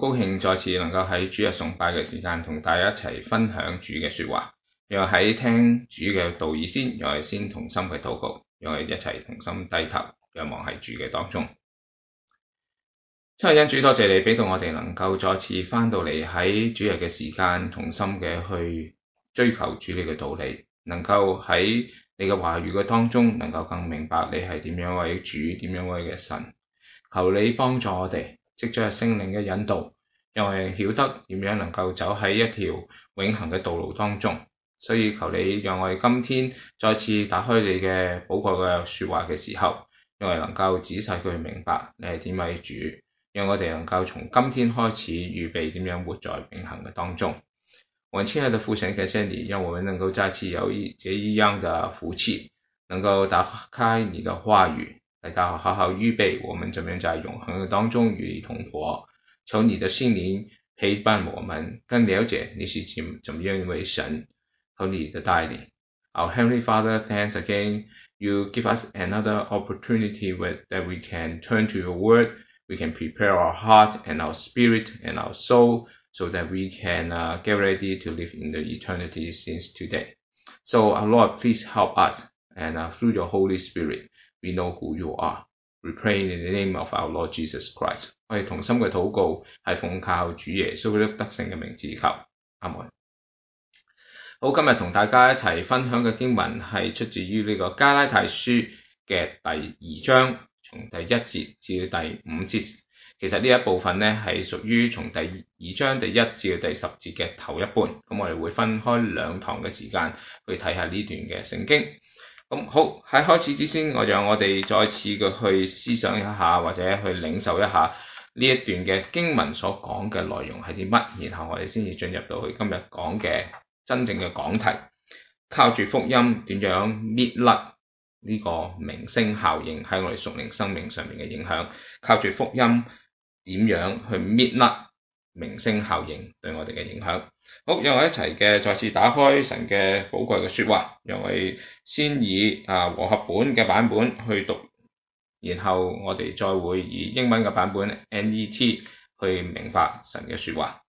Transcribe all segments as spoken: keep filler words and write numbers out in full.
高興再次能夠喺主日崇拜嘅時間同大家一齊分享主嘅說話。讓我喺聽主嘅道義先，讓我哋先同心嘅禱告，讓我哋一齊同心低頭，仰望喺主嘅當中。親愛恩主，多謝你俾到我哋能夠再次翻到嚟喺主日嘅時間，同心嘅去追求主你嘅道理，能夠喺你嘅話語嘅當中，能夠更明白你係點樣位主，點樣位嘅神。求你幫助我哋，藉着聖靈嘅引導，讓我哋曉得點樣能夠走喺一條永恆嘅道路當中。所以求你讓我哋今天再次打開你嘅寶貴嘅說話嘅時候，讓我哋能夠仔細去明白你係點位主，讓我哋能夠從今天開始預備點樣活在永恆嘅當中。我們親愛的父神，感謝你，讓我們能夠再次有一這一樣的福氣，能夠打開你的話語，嚟到好好預備我們怎麼樣在永恆的當中與你同活。求你的聖靈陪伴我們，更了解你是怎怎麼樣一位神。求你的帶領。Our Heavenly Father, thanks again. You give us another opportunity with, that we can turn to your word. We can prepare our heart and our spirit and our soul so that we can uh, get ready to live in the eternity since today. So, our Lord, please help us. And uh, through your Holy Spirit, we know who you are. We pray in the name of our Lord Jesus Christ. 我哋同心嘅禱告係奉靠主耶穌基督得勝嘅名字求。阿門。好，今日同大家一齊分享嘅經文係出自於呢個加拉太書嘅第二章，從第一節至到第五節。其實呢一部分呢係屬於從第二章第一至到第十節嘅頭一半。咁我哋會分開兩堂嘅時間去睇下呢段嘅聖經。咁好，喺開始之前，我讓我哋再次嘅去思想一下，或者去領受一下呢一段嘅經文所講嘅內容係啲乜，然後我哋先至進入到去今日講嘅真正嘅講題，靠住福音點樣搣甩呢個明星效應喺我哋屬靈生命上面嘅影響，靠住福音點樣去搣甩明星效應對我哋嘅影響。好，讓我一齊嘅再次打開神嘅寶貴嘅說話，讓我哋先以啊和合本嘅版本去讀，然後我哋再會以英文嘅版本 N E T 去明白神嘅說話。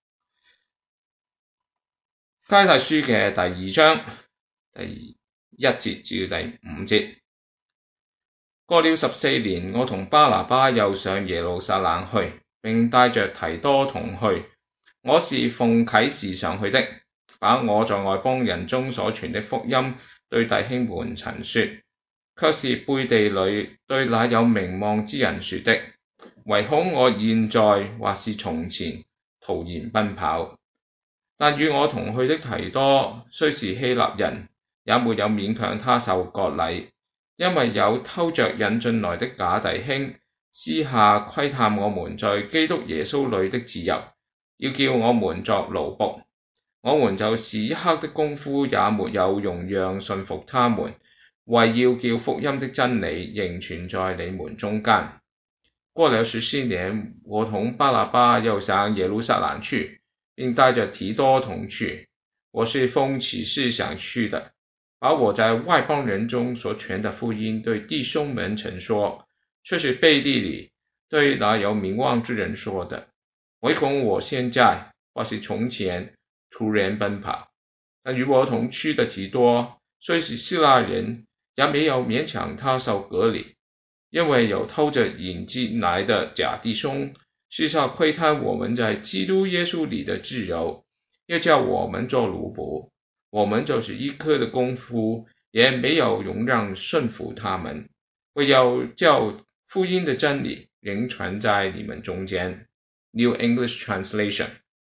加拉太書嘅第二章第一節至第五節。過了十四年，我同巴拿巴又上耶路撒冷去，並帶着提多同去。我是奉啟示上去的，把我在外邦人中所傳的福音對弟兄們陳說，卻是背地裏對那有名望之人說的，唯恐我現在或是從前徒然奔跑。但與我同去的提多雖是希臘人，也沒有勉強他受割禮，因為有偷着引進來的假弟兄，私下窺探我們在基督耶穌裏的自由，要叫我們作奴僕。我們就是一刻的功夫也沒有容讓順服他們，為要叫福音的真理仍存在你們中間。過了十四年，我同巴拿巴又上耶路撒冷去，並帶着提多同去。我是奉啟示上去的，把我在外邦人中所傳的福音對弟兄們陳說，卻是背地裡對那有名望之人說的，唯恐我現在或是從前徒然奔跑。但與我同去的提多雖是希臘人，也沒有勉強他受割禮，因為有偷着引進來的假弟兄，私下窺探我們在基督耶穌裡的自由，要叫我們做奴僕。我們就是一刻的功夫，也沒有容讓順服他們，為要叫福音的真理仍存在你們中間。New English Translation.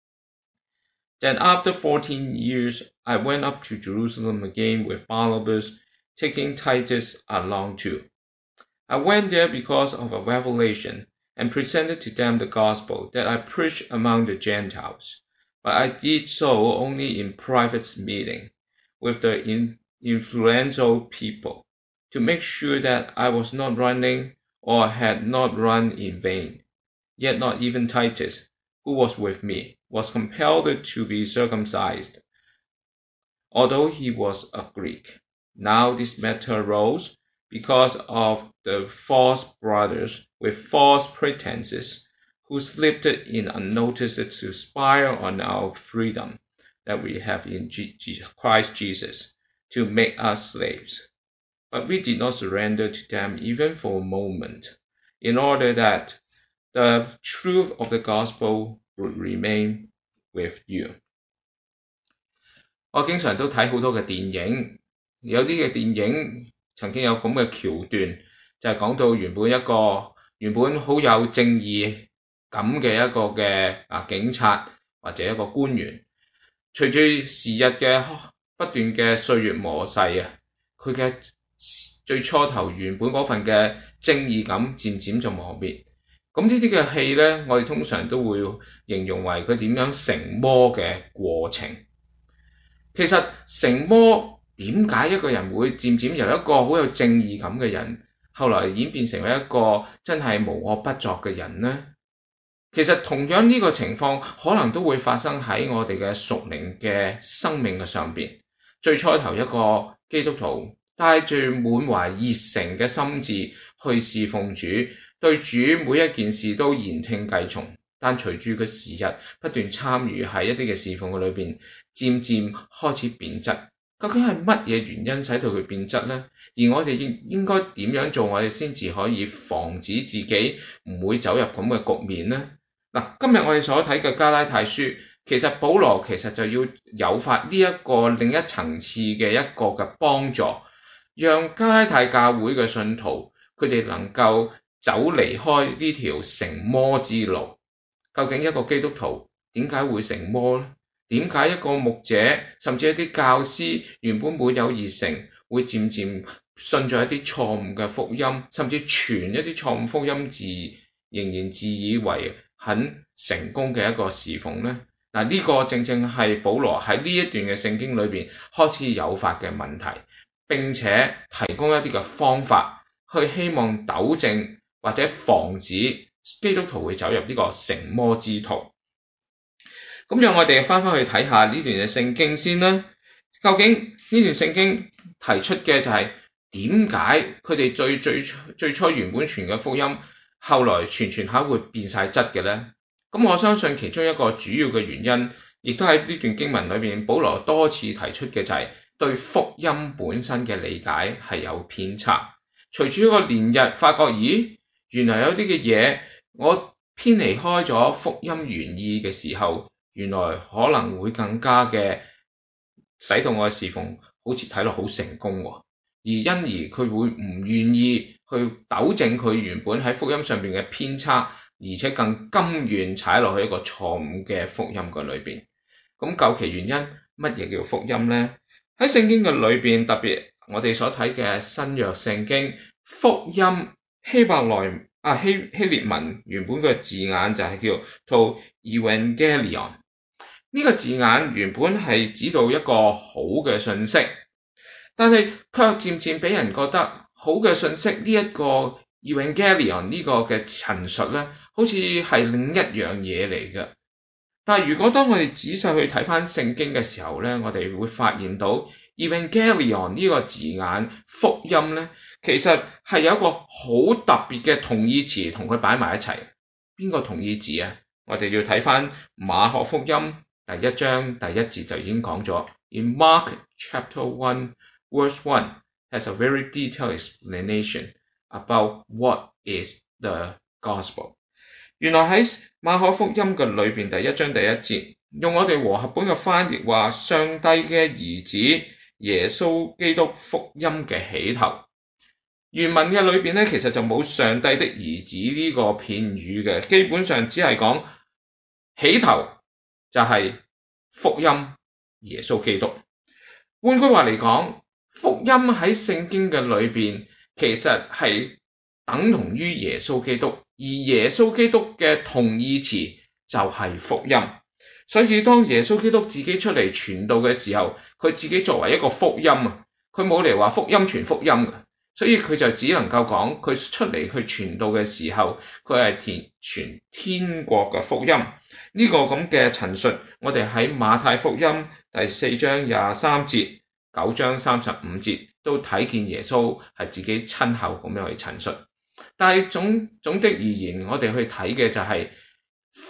Then after fourteen years, I went up to Jerusalem again with Barnabas, taking Titus along too. I went there because of a revelation, and presented to them the gospel that I preached among the Gentiles. But I did so only in private meeting with the in influential people, to make sure that I was not running or had not run in vain. Yet not even Titus, who was with me, was compelled to be circumcised, although he was a Greek. Now this matter arose because of the false brothers with false pretenses, who slipped in unnoticed to spy on our freedom that we have in Christ Jesus, to make us slaves. But we did not surrender to them even for a moment, in order that the truth of the gospel would remain with you. 我經常都睇好多嘅電影，有啲嘅電影曾經有咁嘅橋段，就係講到原本一個原本好有正義感嘅一個嘅啊警察或者一個官員，隨住時日嘅不斷嘅歲月磨逝啊，佢嘅最初頭原本嗰份嘅正義感漸漸就磨滅。咁呢啲嘅戲呢，我哋通常都會形容為佢點樣成魔嘅過程。其實成魔點解一個人會漸漸由一個好有正義感嘅人，後來演變成為一個真係無惡不作嘅人呢？其實同樣呢個情況可能都會發生喺我哋嘅屬靈嘅生命嘅上邊。最初頭一個基督徒帶住滿懷熱誠嘅心志去侍奉主，對主每一件事都言聽計從，但隨住個時日不斷參與喺一啲嘅侍奉嘅裏邊，漸漸開始變質。究竟係乜嘢原因使到佢變質呢？而我哋應應該點樣做，我哋先至可以防止自己唔會走入咁嘅局面呢？嗱，今日我哋所睇嘅加拉太書，其實保羅其實就要誘發呢一個另一層次嘅一個嘅幫助，讓加拉太教會嘅信徒佢哋能夠走離開呢條成魔之路。究竟一個基督徒點解會成魔呢？點解一個牧者甚至一啲教師原本滿有熱誠，會漸漸信咗一啲錯誤嘅福音，甚至傳一啲錯誤福音自仍然自以為很成功嘅一個侍奉呢？嗱，呢個正正係保羅喺呢一段嘅聖經裏邊開始誘發嘅問題，並且提供一啲嘅方法去希望糾正或者防止基督徒會走入呢個成魔之途。咁讓我哋翻返去睇下呢段嘅聖經先啦。究竟呢段聖經提出嘅就係點解佢哋最最最初原本傳嘅福音，後來傳傳下會變晒質嘅呢？咁我相信其中一個主要嘅原因，亦都喺呢段經文裏面，保羅多次提出嘅就係對福音本身嘅理解係有偏差。隨住一個年日，發覺咦，原來有啲嘅嘢我偏離開咗福音原意嘅時候，原來可能會更加嘅使到我嘅侍奉好似睇落好成功喎，而因而佢會唔願意去糾正佢原本喺福音上邊嘅偏差，而且更甘願踩落去一個錯誤嘅福音嘅裏邊。咁究其原因，乜嘢叫福音呢？喺聖經嘅裏邊，特別我哋所睇嘅新約聖經，福音希伯來啊希希列文原本嘅字眼就係叫做 Evangelion。呢個字眼原本係指到一個好嘅信息，但係卻漸漸俾人覺得好嘅信息呢一個 Evangelion 呢個嘅陳述咧，好似係另一樣嘢嚟嘅。但係如果當我哋仔細去睇翻聖經嘅時候咧，我哋會發現到 Evangelion 呢個字眼福音咧，其實係有一個好特別嘅同義詞同佢擺埋一齊。邊個同義詞啊？我哋要睇翻馬可福音第一章第一節就已經講咗。In Mark chapter one verse one has a very detailed explanation about what is the gospel。原來喺馬可福音嘅裏邊第一章第一節，用我哋和合本嘅翻譯話，上帝嘅兒子耶穌基督福音嘅起頭。原文嘅裏邊咧，其實就冇上帝的兒子呢個片語嘅，基本上只係講起頭就係福音耶穌基督。換句話嚟講，福音喺聖經嘅裏邊其實係等同於耶穌基督，而耶穌基督嘅同義詞就係福音。所以當耶穌基督自己出嚟傳道嘅時候，佢自己作為一個福音啊，佢冇嚟話福音傳福音嘅，所以佢就只能夠講佢出嚟去傳道嘅時候，佢係傳天國嘅福音。呢個咁嘅陳述，我哋喺馬太福音第四章廿三節、九章三十五節都睇見耶穌係自己親口咁樣去陳述。但係總總的而言，我哋去睇嘅就係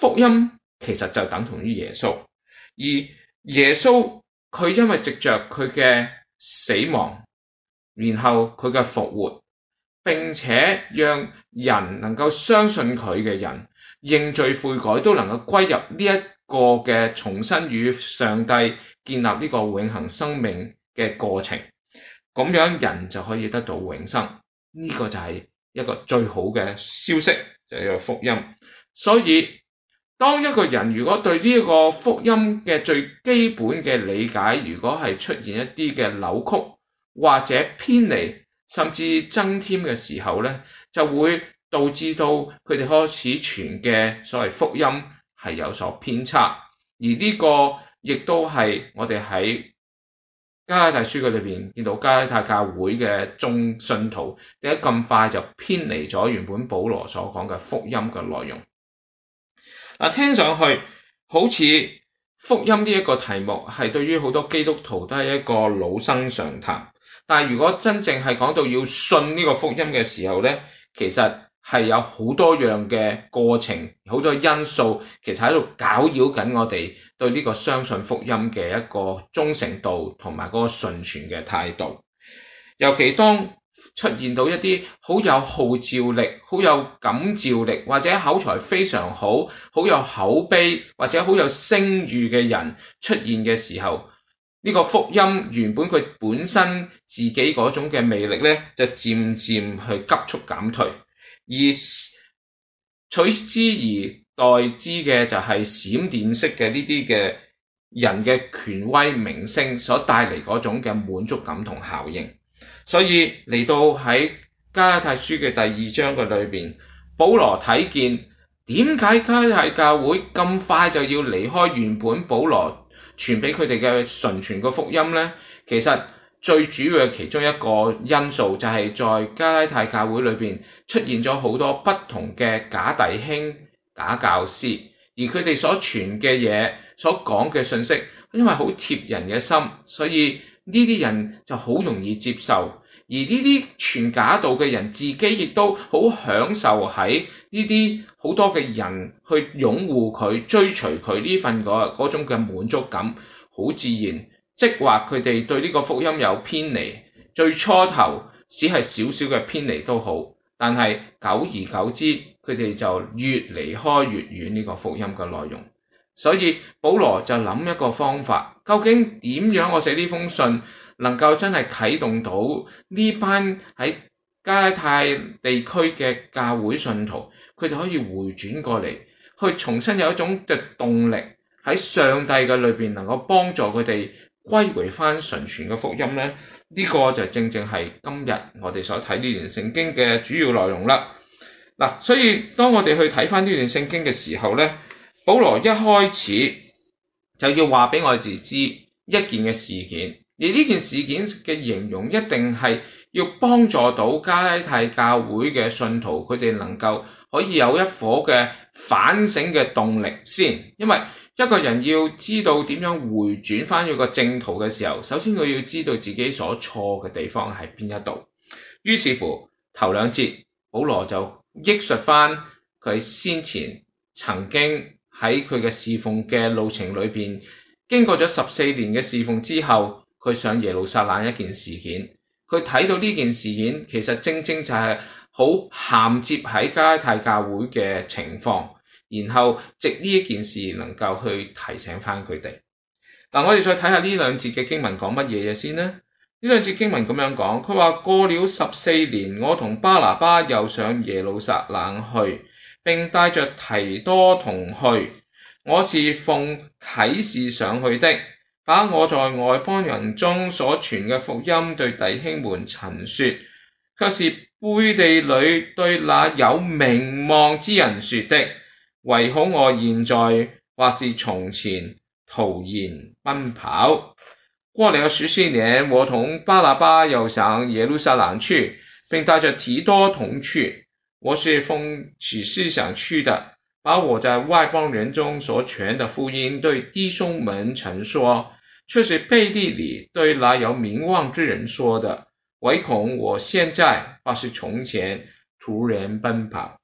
福音其實就等同於耶穌，而耶穌佢因為藉着佢嘅死亡，然後佢嘅復活，並且讓人能夠相信佢嘅人認罪悔改，都能夠歸入呢一個嘅重新與上帝建立呢個永恆生命嘅過程，咁樣人就可以得到永生。呢、這個就係一個最好嘅消息，就係、是、一個福音。所以當一個人如果對呢一個福音嘅最基本嘅理解，如果係出現一啲嘅扭曲或者偏離，甚至增添嘅時候咧，就會導致到佢哋開始傳嘅所謂福音係有所偏差。而呢個亦都係我哋喺加拉太書嘅裏邊見到加拉太教會嘅眾信徒點解咁快就偏離咗原本保羅所講嘅福音嘅內容。嗱，聽上去好似福音呢一個題目係對於好多基督徒都係一個老生常談，但係如果真正係講到要信呢個福音嘅時候咧，其實係有好多樣嘅過程，好多因素其實喺度攪擾緊我哋對呢個相信福音嘅一個忠誠度同埋嗰個順從嘅態度。尤其當出現到一啲好有號召力、好有感召力，或者口才非常好、好有口碑或者好有聲譽嘅人出現嘅時候，呢個福音原本佢本身自己嗰種嘅魅力咧，就漸漸去急速減退，而取之而代之嘅就係閃電式嘅呢啲嘅人嘅權威名聲所帶嚟嗰種嘅滿足感同效應。所以嚟到喺加拉太書嘅第二章嘅裏邊，保羅睇見點解加拉太教會咁快就要離開原本保羅傳俾佢哋嘅純全嘅福音呢？其實最主要嘅其中一個因素就係在加拉太教會裏邊出現咗好多不同嘅假弟兄、假教師，而佢哋所傳嘅嘢、所講嘅信息，因為好貼人嘅心，所以呢啲人就好容易接受。而呢啲傳假道嘅人自己亦都好享受喺呢啲好多嘅人去擁護佢、追隨佢呢份嗰嗰種嘅滿足感，好自然。即話佢哋對呢個福音有偏離，最初頭只係少少嘅偏離都好，但係久而久之，佢哋就越離開越遠呢個福音嘅內容。所以保羅就諗一個方法，究竟點樣我寫呢封信能夠真係啟動到呢班喺加拉太地區嘅教會信徒，佢哋可以回轉過嚟，去重新有一種嘅動力喺上帝嘅裏邊，能夠幫助佢哋歸回翻純全嘅福音咧。呢、這個就正正係今日我哋所睇呢段聖經嘅主要內容啦。嗱，所以當我哋去睇翻呢段聖經嘅時候咧，保羅一開始就要話俾我哋知一件嘅事件，而呢件事件嘅形容一定係要幫助到加拉太教會嘅信徒，佢哋能夠可以有一顆嘅反省嘅動力先。因為一個人要知道點樣回轉翻去個正途嘅時候，首先佢要知道自己所錯嘅地方係邊一度。於是乎頭兩節保羅就憶述翻佢先前曾經喺佢嘅侍奉嘅路程裏邊，經過咗十四年嘅侍奉之後，佢上耶路撒冷一件事件，佢睇到呢件事件其實正正就係好銜接喺加拉太教會嘅情況，然後藉呢一件事能夠去提醒翻佢哋。嗱，我哋再睇下呢兩節嘅經文講乜嘢嘢先呢？呢兩節經文咁樣講，佢話過了十四年，我同巴拿巴又上耶路撒冷去，並帶着提多同去。我是奉啟示上去的，把我在外邦人中所傳嘅福音對弟兄們陳說，卻是背地裏對那有名望之人說的，唯恐我現在或是從前徒然奔跑。過了十四年，我同巴拿巴又上耶路撒冷去，並帶着提多同去。我是奉啟示上去的，把我在外邦人中所傳的福音對弟兄們陳說，卻是背地裡對那有名望之人說的，唯恐我現在或是從前徒然奔跑。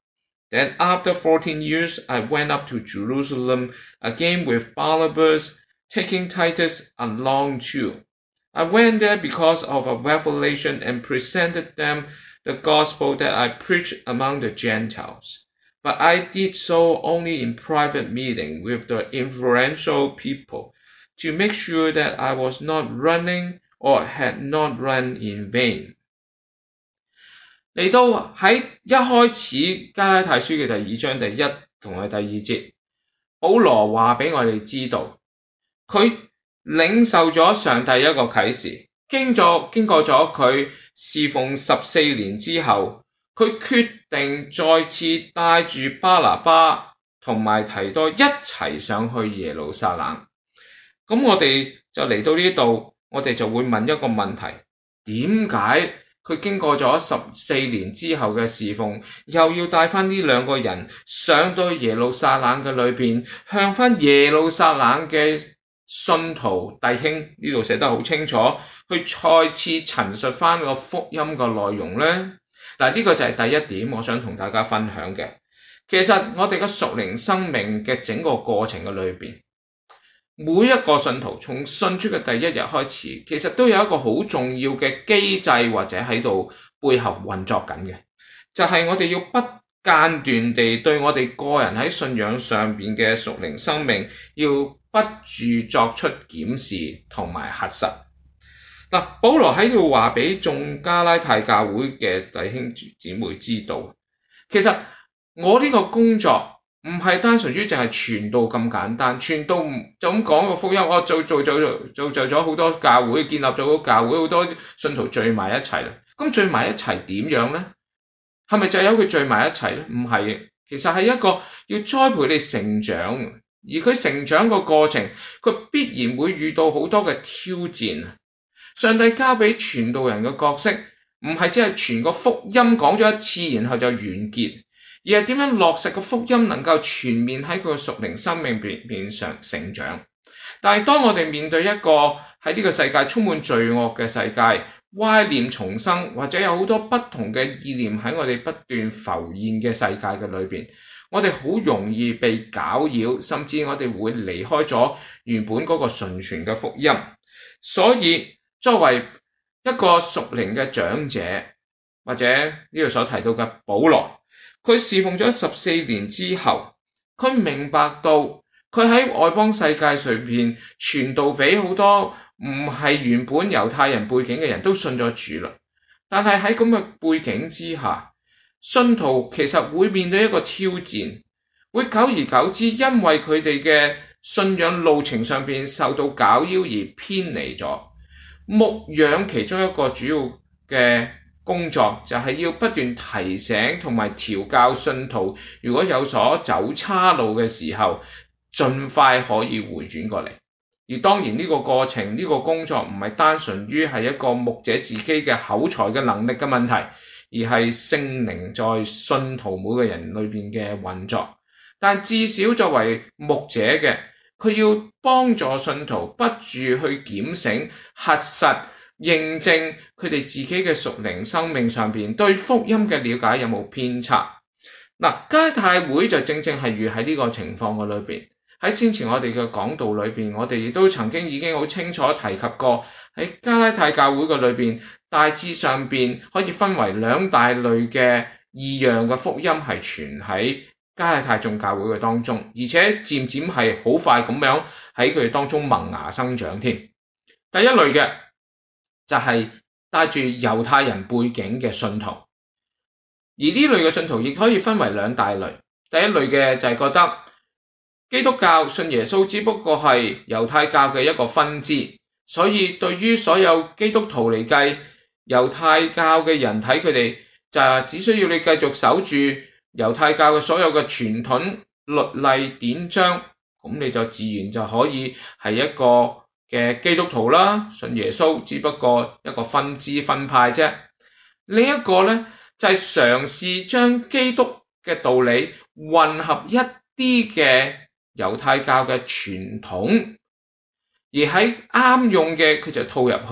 Then after fourteen years, I went up to Jerusalem again with Barnabas, taking Titus along too. I went there because of a revelation and presented them the gospel that I preached among the Gentiles. But I did so only in private meeting with the influential people, to make sure that I was not running or had not run in vain. 嚟到喺一開始加拉太書嘅第二章第一同埋第二節，保羅話俾我哋知道，佢領受咗上帝一個啟示，經咗經過咗佢侍奉十四年之後，佢決定再次帶住巴拿巴同埋提多一齊上去耶路撒冷。咁我哋就嚟到呢度，我哋就會問一個問題：點解佢經過咗十四年之後嘅侍奉，又要帶翻呢兩個人上到耶路撒冷嘅裏邊，向翻耶路撒冷嘅信徒弟兄，呢度寫得好清楚，去再次陳述翻個福音嘅內容呢？嗱，呢個就係第一點，我想同大家分享嘅。其實我哋嘅屬靈生命嘅整個過程嘅裏邊，每一個信徒從信主嘅第一日開始，其實都有一個好重要嘅機制或者喺度背後運作緊嘅，就係、是、我哋要不間斷地對我哋個人喺信仰上邊嘅屬靈生命，要不住作出檢視同埋核實。嗱，保羅喺度話俾眾加拉太教會嘅弟兄姊妹知道，其實我呢個工作唔係單純於淨係傳道咁簡單，傳道就咁講個福音，我做做做做做咗好多教會，建立咗好多教會，好多信徒聚埋一齊啦。咁聚埋一齊點樣呢？係咪就由佢聚埋一齊呢？唔係嘅，其實係一個要栽培你成長，而佢成長個過程，佢必然會遇到好多嘅挑戰。上帝交俾傳道人嘅角色，唔係只係傳個福音講咗一次，然後就完結，而係點樣落實個福音能夠全面喺佢嘅屬靈生命邊邊上成長。但係當我哋面對一個喺呢個世界充滿罪惡嘅世界，歪念重生，或者有好多不同嘅意念喺我哋不斷浮現嘅世界嘅裏邊，我哋好容易被攪擾，甚至我哋會離開咗原本嗰個純全嘅福音。所以作為一個屬靈嘅長者，或者呢度所提到嘅保羅，佢侍奉咗十四年之後，佢明白到佢喺外邦世界上邊傳道俾好多唔係原本猶太人背景嘅人都信咗主啦。但係喺咁嘅背景之下，信徒其實會面對一個挑戰，會久而久之因為佢哋嘅信仰路程上邊受到攪擾而偏離咗。牧養其中一個主要嘅工作就係要不斷提醒同埋調教信徒，如果有所走差路嘅時候，盡快可以回轉過嚟。而當然呢個過程，呢個工作唔係單純於係一個牧者自己嘅口才嘅能力嘅問題，而係聖靈在信徒每個人裏邊嘅運作。但至少作為牧者嘅，佢要幫助信徒不住去檢醒、核實、認證佢哋自己嘅屬靈生命上邊對福音嘅了解有冇偏差。嗱，加拉太會就正正係遇喺呢個情況嘅裏邊。喺先前我哋嘅講道裏邊，我哋亦都曾經已經好清楚提及過，喺加拉太教會嘅裏邊，大致上邊可以分為兩大類嘅異樣嘅福音係傳喺加拉太眾教會嘅當中，而且漸漸係好快咁樣喺佢哋當中萌芽生長添。第一類嘅就係帶住猶太人背景嘅信徒，而呢類嘅信徒亦可以分為兩大類。第一類嘅就係覺得基督教信耶穌只不過係猶太教嘅一個分支，所以對於所有基督徒嚟計，猶太教嘅人睇佢哋就係只需要你繼續守住猶太教嘅所有嘅傳統律例典章，咁你就自然就可以係一個嘅基督徒啦。信耶穌只不過一個分支分派啫。另一個咧就係、是、嘗試將基督嘅道理混合一啲嘅猶太教嘅傳統，而喺啱用嘅佢就套入去，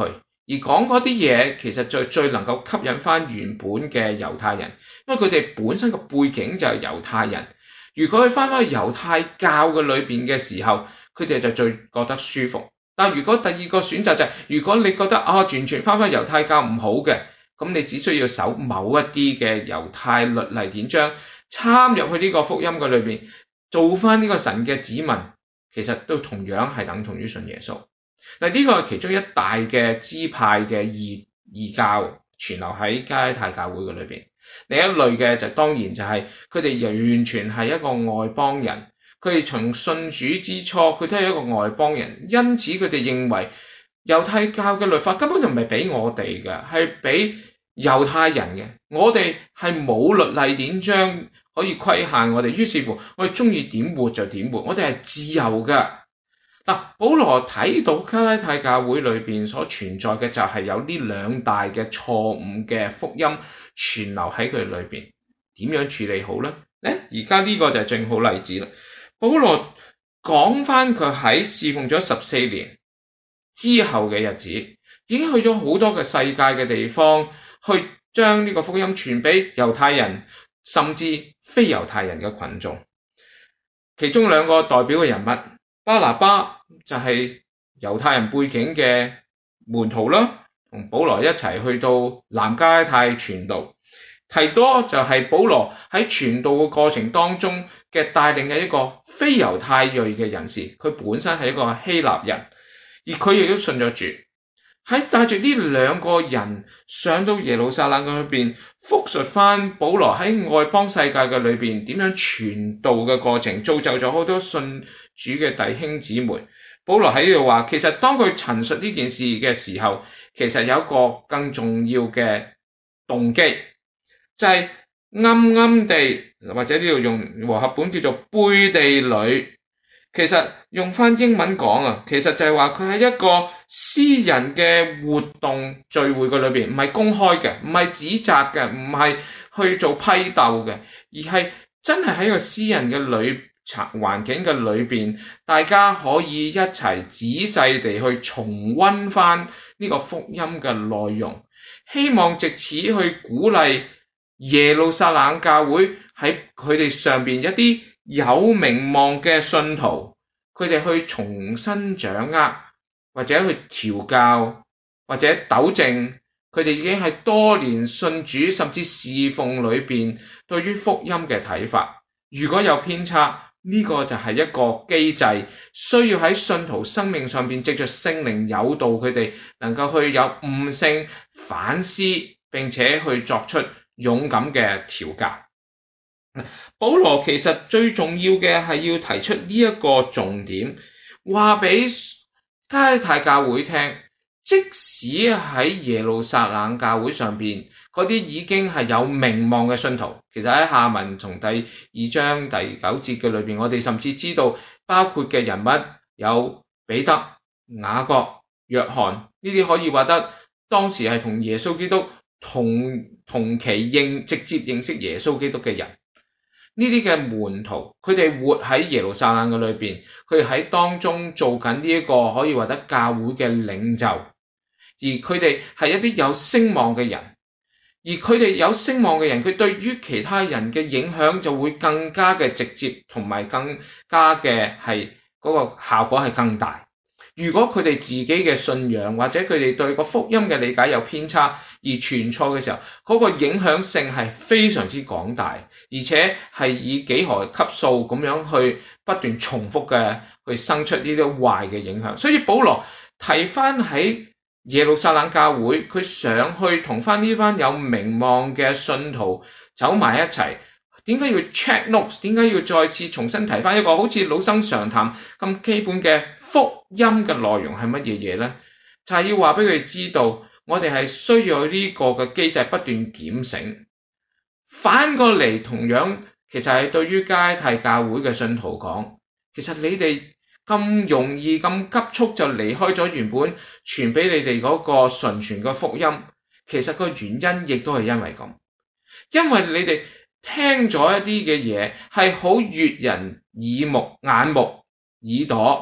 而講嗰啲嘢其實最最能夠吸引翻原本嘅猶太人，因為佢哋本身個背景就係猶太人。如果佢翻返去猶太教嘅裏邊嘅時候，佢哋就最覺得舒服。但如果第二個選擇就係、是，如果你覺得啊完全翻返猶太教唔好嘅，咁你只需要守某一啲嘅猶太律例典章，參入去呢個福音嘅裏邊，做翻呢個神嘅子民，其實都同樣係等同於信耶穌。嗱，呢個係其中一大嘅支派嘅異異教傳流喺加拉太教會嘅裏邊。另一類嘅就當然就係佢哋完全係一個外邦人，佢哋從信主之初佢都係一個外邦人，因此佢哋認為猶太教嘅律法根本就唔係俾我哋嘅，係俾猶太人嘅。我哋係冇律例典章可以規限我哋，於是乎我哋中意點活就點活，我哋係自由嘅。嗱，保羅睇到加拉太教會裏邊所存在嘅就係有呢兩大嘅錯誤嘅福音傳流喺佢裏邊，點樣處理好呢？咧，而家呢個就係正好例子啦。保羅講翻佢喺侍奉咗十四年之後嘅日子，已經去咗好多嘅世界嘅地方，去將呢個福音傳俾猶太人，甚至非猶太人嘅群眾。其中兩個代表嘅人物，巴拿巴就係猶太人背景嘅門徒啦，同保羅一齊去到南加拉太傳道。提多就係保羅喺傳道嘅過程當中嘅帶領嘅一個非猶太裔嘅人士，佢本身係一個希臘人，而佢亦都信咗主。喺帶住呢兩個人上到耶路撒冷嘅裏邊，復述翻保羅喺外邦世界嘅裏邊點樣傳道嘅過程，造就咗好多信主嘅弟兄姊妹。保羅喺呢度話，其實當佢陳述呢件事嘅時候，其實有一個更重要嘅動機，就係、是、暗暗地，或者呢度用和合本叫做背地裏。其實用翻英文講啊，其實就係話佢喺一個私人嘅活動聚會嘅裏邊，唔係公開嘅，唔係指責嘅，唔係去做批鬥嘅，而係真係喺個私人嘅裏環境嘅裏邊，大家可以一齊仔細地去重溫翻呢個福音嘅內容，希望藉此去鼓勵耶路撒冷教會喺佢哋上邊一啲有名望嘅信徒，佢哋去重新掌握，或者去調教，或者糾正佢哋已經係多年信主甚至侍奉裏邊對於福音嘅睇法。如果有偏差，呢、這個就係一個機制，需要喺信徒生命上邊藉着聖靈誘導佢哋，能夠去有悟性反思，並且去作出勇敢嘅調教。保羅其實最重要嘅係要提出呢一個重點，話俾加拉太教會聽，即使喺耶路撒冷教會上邊嗰啲已經係有名望嘅信徒，其實喺下文從第二章第九節嘅裏邊，我哋甚至知道包括嘅人物有彼得、雅各、約翰，呢啲可以話得當時係同耶穌基督同同期認直接認識耶穌基督嘅人。呢啲嘅門徒，佢哋活喺耶路撒冷嘅裏邊，佢哋喺當中做緊呢一個可以話得教會嘅領袖，而佢哋係一啲有聲望嘅人，而佢哋有聲望嘅人，佢對於其他人嘅影響就會更加嘅直接，同埋更加嘅係嗰個效果係更大。如果佢哋自己嘅信仰或者佢哋對個福音嘅理解有偏差而傳錯嘅時候，嗰個影響性係非常之廣大，而且係以幾何級數咁樣去不斷重複嘅去生出呢啲壞嘅影響。所以保羅提翻喺耶路撒冷教會，佢想去同翻呢班有名望嘅信徒走埋一齊。點解要 check notes？ 點解要再次重新提翻一個好似老生常談咁基本嘅福音嘅內容係乜嘢嘢呢？就係、是、要話俾佢哋知道，我哋係需要呢個嘅機制不斷檢醒。反過嚟同樣，其實係對於加拉太教會嘅信徒講，其實你哋咁容易咁急速就離開咗原本傳俾你哋嗰個純全嘅福音，其實個原因亦都係因為咁，因為你哋聽咗一啲嘅嘢係好悅人耳目、眼目、耳朵，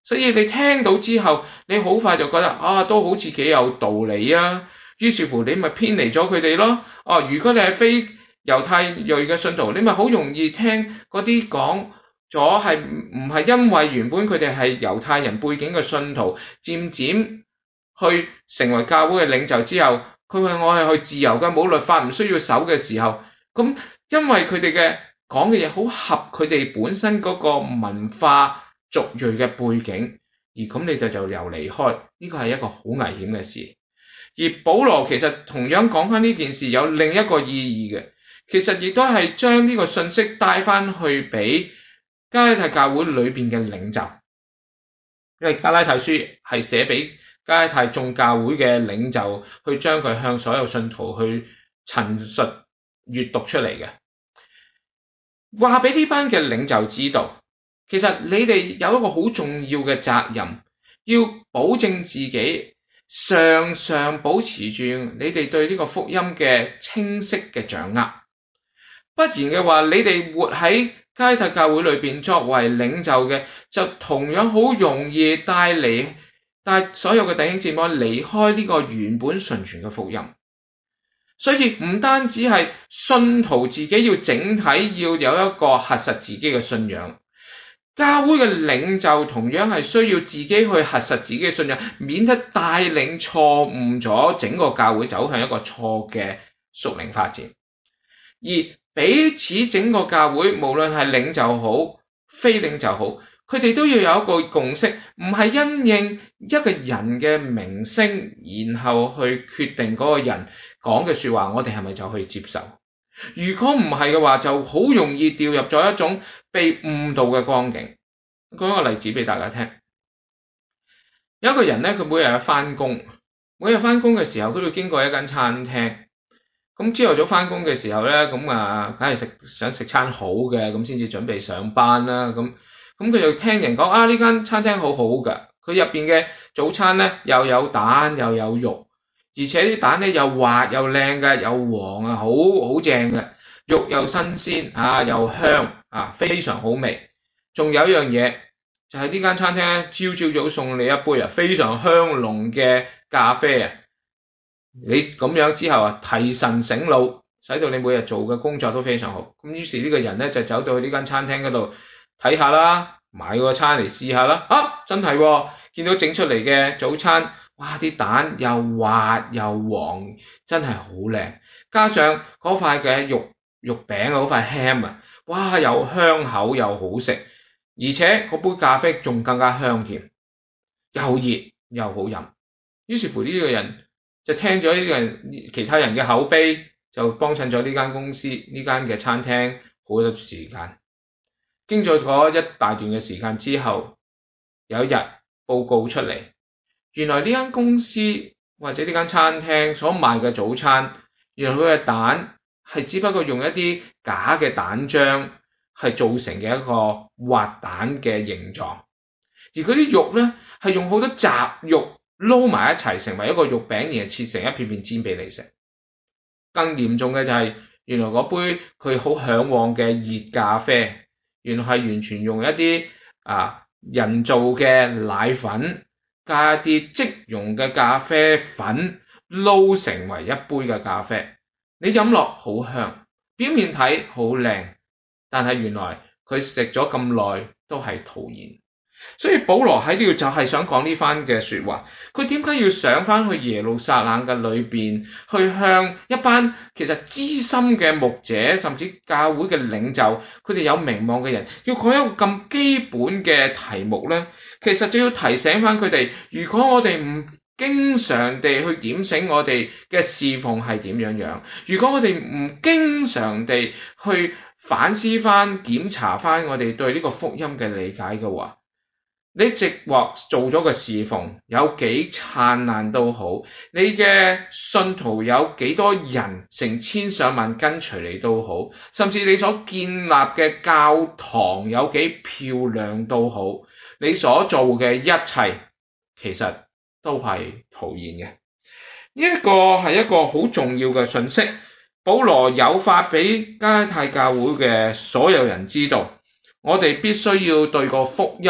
所以你聽到之後，你好快就覺得啊，都好似幾有道理啊。於是乎你咪偏離咗佢哋咯。哦、啊，如果你係非猶太裔嘅信徒，你咪好容易聽嗰啲講咗係唔係因為原本佢哋係猶太人背景嘅信徒，漸漸去成為教會嘅領袖之後，佢話我係去自由嘅，冇律法唔需要守嘅時候，咁因為佢哋嘅講嘅嘢好合佢哋本身嗰個文化族裔嘅背景，而咁你就就又離開，呢個係一個好危險嘅事。而保羅其實同樣講翻呢件事有另一個意義嘅，其實亦都係將呢個信息帶翻去俾加拉太教會裏邊嘅領袖，因為加拉太書係寫俾加拉太眾教會嘅領袖，去將佢向所有信徒去陳述閱讀出嚟嘅，話俾呢班嘅領袖知道，其實你哋有一個好重要嘅責任，要保證自己常常保持住你哋對呢個福音嘅清晰嘅掌握，不然嘅話，你哋活喺加拉太教會裏邊作為領袖嘅，就同樣好容易帶嚟帶所有嘅弟兄姊妹離開呢個原本純全嘅福音。所以唔單止係信徒自己要整體要有一個核實自己嘅信仰，教會嘅領袖同樣係需要自己去核實自己嘅信仰，免得帶領錯誤咗整個教會走向一個錯嘅屬靈發展。而彼此整個教會，無論係領袖好非領袖好，佢哋都要有一個共識，唔係因應一個人嘅名聲，然後去決定嗰個人講嘅說話，我哋係咪就去接受？如果唔係嘅話，就好容易掉入咗一種被誤導嘅光景。講一個例子俾大家聽，有一個人咧，佢每日翻工，每日翻工嘅時候，佢都經過一間餐廳。咁朝頭早翻工嘅時候咧，咁啊，梗係食想食餐好嘅，咁先至準備上班啦。咁咁佢就聽人講啊，呢間餐廳好好㗎，佢入邊嘅早餐咧又有蛋又有肉，而且啲蛋咧又滑又靚嘅，又黃啊，好好正嘅，肉又新鮮啊，又香啊，非常好味。仲有一樣嘢就係呢間餐廳咧，朝朝早送你一杯啊非常香濃嘅咖啡啊！你咁樣之後啊，提神醒腦，使到你每日做嘅工作都非常好。咁於是呢個人咧就走到去呢間餐廳嗰度睇下啦，買個餐嚟試下啦。啊，真係喎，見到整出嚟嘅早餐，哇！啲蛋又滑又黃，真係好靚。加上嗰塊嘅肉肉餅嗰塊 ham 啊，哇！又香口又好食，而且嗰杯咖啡仲更加香甜，又熱又好飲。於是乎呢個人就聽咗呢個人其他人嘅口碑，就幫襯咗呢間公司呢間嘅餐廳好多時間。經過咗一大段嘅時間之後，有一日報告出嚟，原來呢間公司或者呢間餐廳所賣嘅早餐，原來佢嘅蛋係只不過用一啲假嘅蛋漿係做成嘅一個滑蛋嘅形狀，而嗰啲肉咧係用好多雜肉撈埋一齊成為一個肉餅，然後切成一片片煎俾你食。更嚴重嘅就係原來嗰杯佢好嚮往嘅熱咖啡，原來係完全用一啲啊人造嘅奶粉加一啲即溶嘅咖啡粉撈成為一杯嘅咖啡。你飲落好香，表面睇好靚，但係原來佢食咗咁耐都係徒然。所以保羅喺呢度就係想講呢番嘅說話，佢點解要上翻去耶路撒冷嘅裏邊，去向一班其實資深嘅牧者甚至教會嘅領袖，佢哋有名望嘅人，要講一個咁基本嘅題目咧？其實就要提醒翻佢哋，如果我哋唔經常地去檢醒我哋嘅侍奉係點樣樣，如果我哋唔經常地去反思翻、檢查翻我哋對呢個福音嘅理解嘅話，你直或做咗個侍奉有幾燦爛都好，你嘅信徒有幾多人成千上萬跟隨你都好，甚至你所建立嘅教堂有幾漂亮都好，你所做嘅一切其實都係徒然嘅。呢一個係一個好重要嘅信息，保羅有發俾加拉太教會嘅所有人知道，我哋必須要對個福音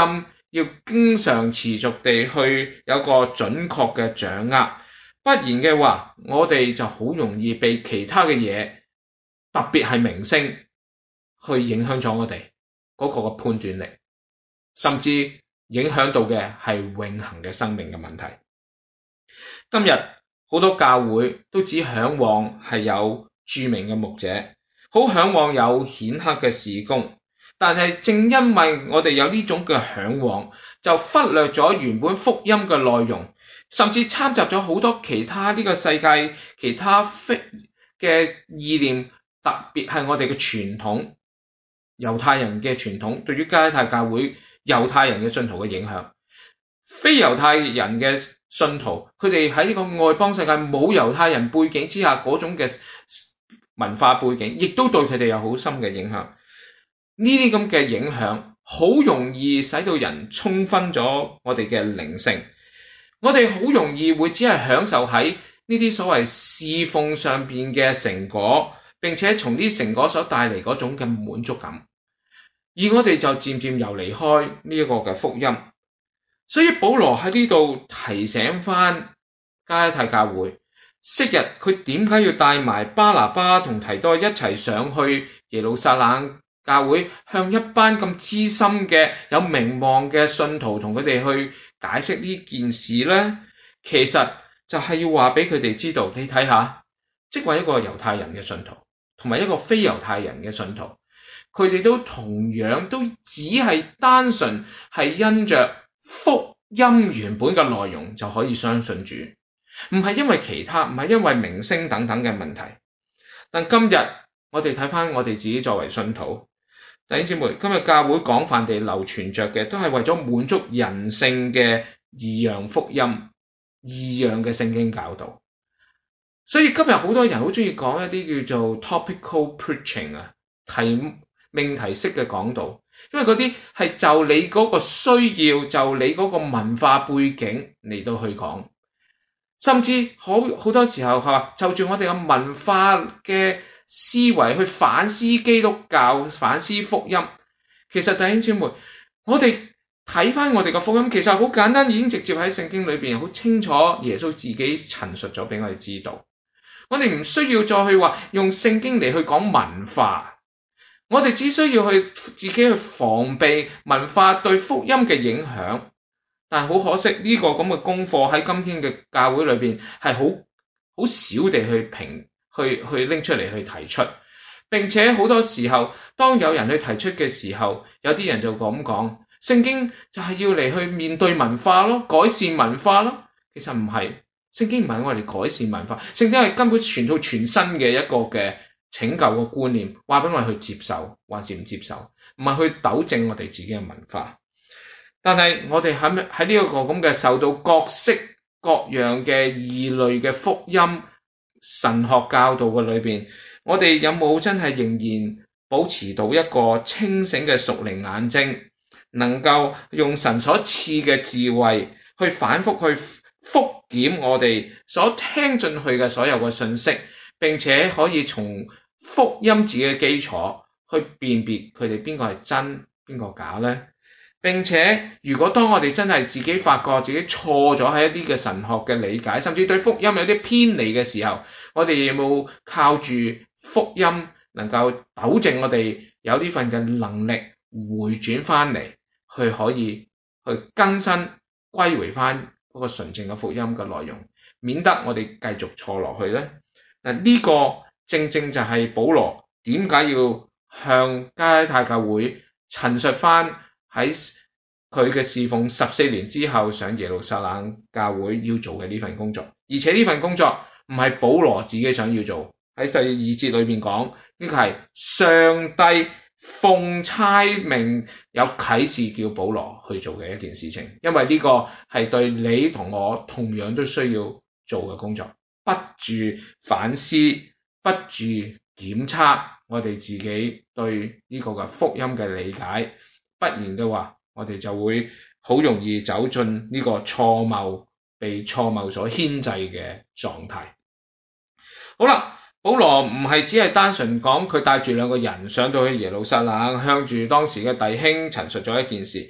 要經常持續地去有個準確嘅掌握，不然嘅話，我哋就好容易被其他嘅嘢，特別係明星，去影響咗我哋嗰個嘅判斷力，甚至影響到嘅係永恆嘅生命嘅問題。今日好多教會都只嚮往係有著名嘅牧者，好嚮往有顯赫嘅事工。但係正因為我哋有呢種嘅嚮往，就忽略咗原本福音嘅內容，甚至摻雜咗好多其他呢個世界其他非嘅意念，特別係我哋嘅傳統猶太人嘅傳統對於加拉太教會猶太人嘅信徒嘅影響。非猶太人嘅信徒，佢哋喺呢個外邦世界冇猶太人背景之下嗰種嘅文化背景，亦都對佢哋有好深嘅影響。呢啲咁嘅影響，好容易使到人沖昏咗我哋嘅靈性。我哋好容易會只係享受喺呢啲所謂侍奉上邊嘅成果，並且從呢成果所帶嚟嗰種嘅滿足感，而我哋就漸漸又離開呢一個嘅福音。所以保羅喺呢度提醒翻加拉太教會，昔日佢點解要帶埋巴拿巴同提多一齊上去耶路撒冷教會，向一班咁資深嘅有名望嘅信徒同佢哋去解釋呢件事呢？其實就係要話俾佢哋知道，你睇下，即係一個猶太人嘅信徒同埋一個非猶太人嘅信徒，佢哋都同樣都只係單純係因着福音原本嘅內容就可以相信主，唔係因為其他，唔係因為明星等等嘅問題。但今日我哋睇翻我哋自己作為信徒，弟兄姊妹，今日教會廣泛地流傳着嘅，都係為咗滿足人性嘅異樣福音、異樣嘅聖經教導。所以今日好多人好中意講一啲叫做 topical preaching 啊，題命題式嘅講道，因為嗰啲係就你嗰個需要，就你嗰個文化背景嚟到去講，甚至好好多時候係話就住我哋嘅文化嘅思維去反思基督教、反思福音。其實弟兄姊妹，我哋睇翻我哋嘅福音，其實好簡單，已經直接喺聖經裏邊好清楚，耶穌自己陳述咗俾我哋知道。我哋唔需要再去話用聖經嚟去講文化，我哋只需要去自己去防備文化對福音嘅影響。但係好可惜，呢個咁嘅功課喺今天嘅教會裏邊係好好少地去評。去去拎出嚟去提出，並且好多時候，當有人去提出嘅時候，有啲人就咁講，聖經就係要嚟去面對文化咯，改善文化咯。其實唔係，聖經唔係我哋改善文化，聖經係根本傳到全新嘅一個嘅拯救嘅觀念，話俾我哋去接受，還是唔接受，唔係去糾正我哋自己嘅文化。但係我哋喺喺呢一個咁嘅受到各式各樣嘅異類嘅福音神學教導嘅裏邊，我哋有冇真係仍然保持到一個清醒嘅屬靈眼睛，能夠用神所賜嘅智慧去反覆去復檢我哋所聽進去嘅所有嘅信息，並且可以從福音自己嘅基礎去辨別佢哋邊個係真邊個假呢？並且如果當我哋真係自己發覺自己錯咗喺一啲嘅神學嘅理解，甚至對福音有啲偏離嘅時候，我哋有冇靠住福音能夠糾正我哋有呢份嘅能力回轉翻嚟，去可以去更新歸回翻嗰個純正嘅福音嘅內容，免得我哋繼續錯落去呢？嗱，呢個正正就係保羅點解要向加拉太教會陳述翻喺佢嘅侍奉十四年之後上耶路撒冷教會要做嘅呢份工作。而且呢份工作唔係保羅自己想要做，喺第二節裏面講呢個係上帝奉差命有啟示叫保羅去做嘅一件事情，因為呢個係對你同我同樣都需要做嘅工作，不住反思，不住檢測我哋自己對呢個嘅福音嘅理解，不然嘅話我哋就會好容易走進呢個錯謬，被錯謬所牽制嘅狀態。好啦，保羅唔係只係單純講佢帶住兩個人上到去耶路撒冷，向住當時嘅弟兄陳述咗一件事，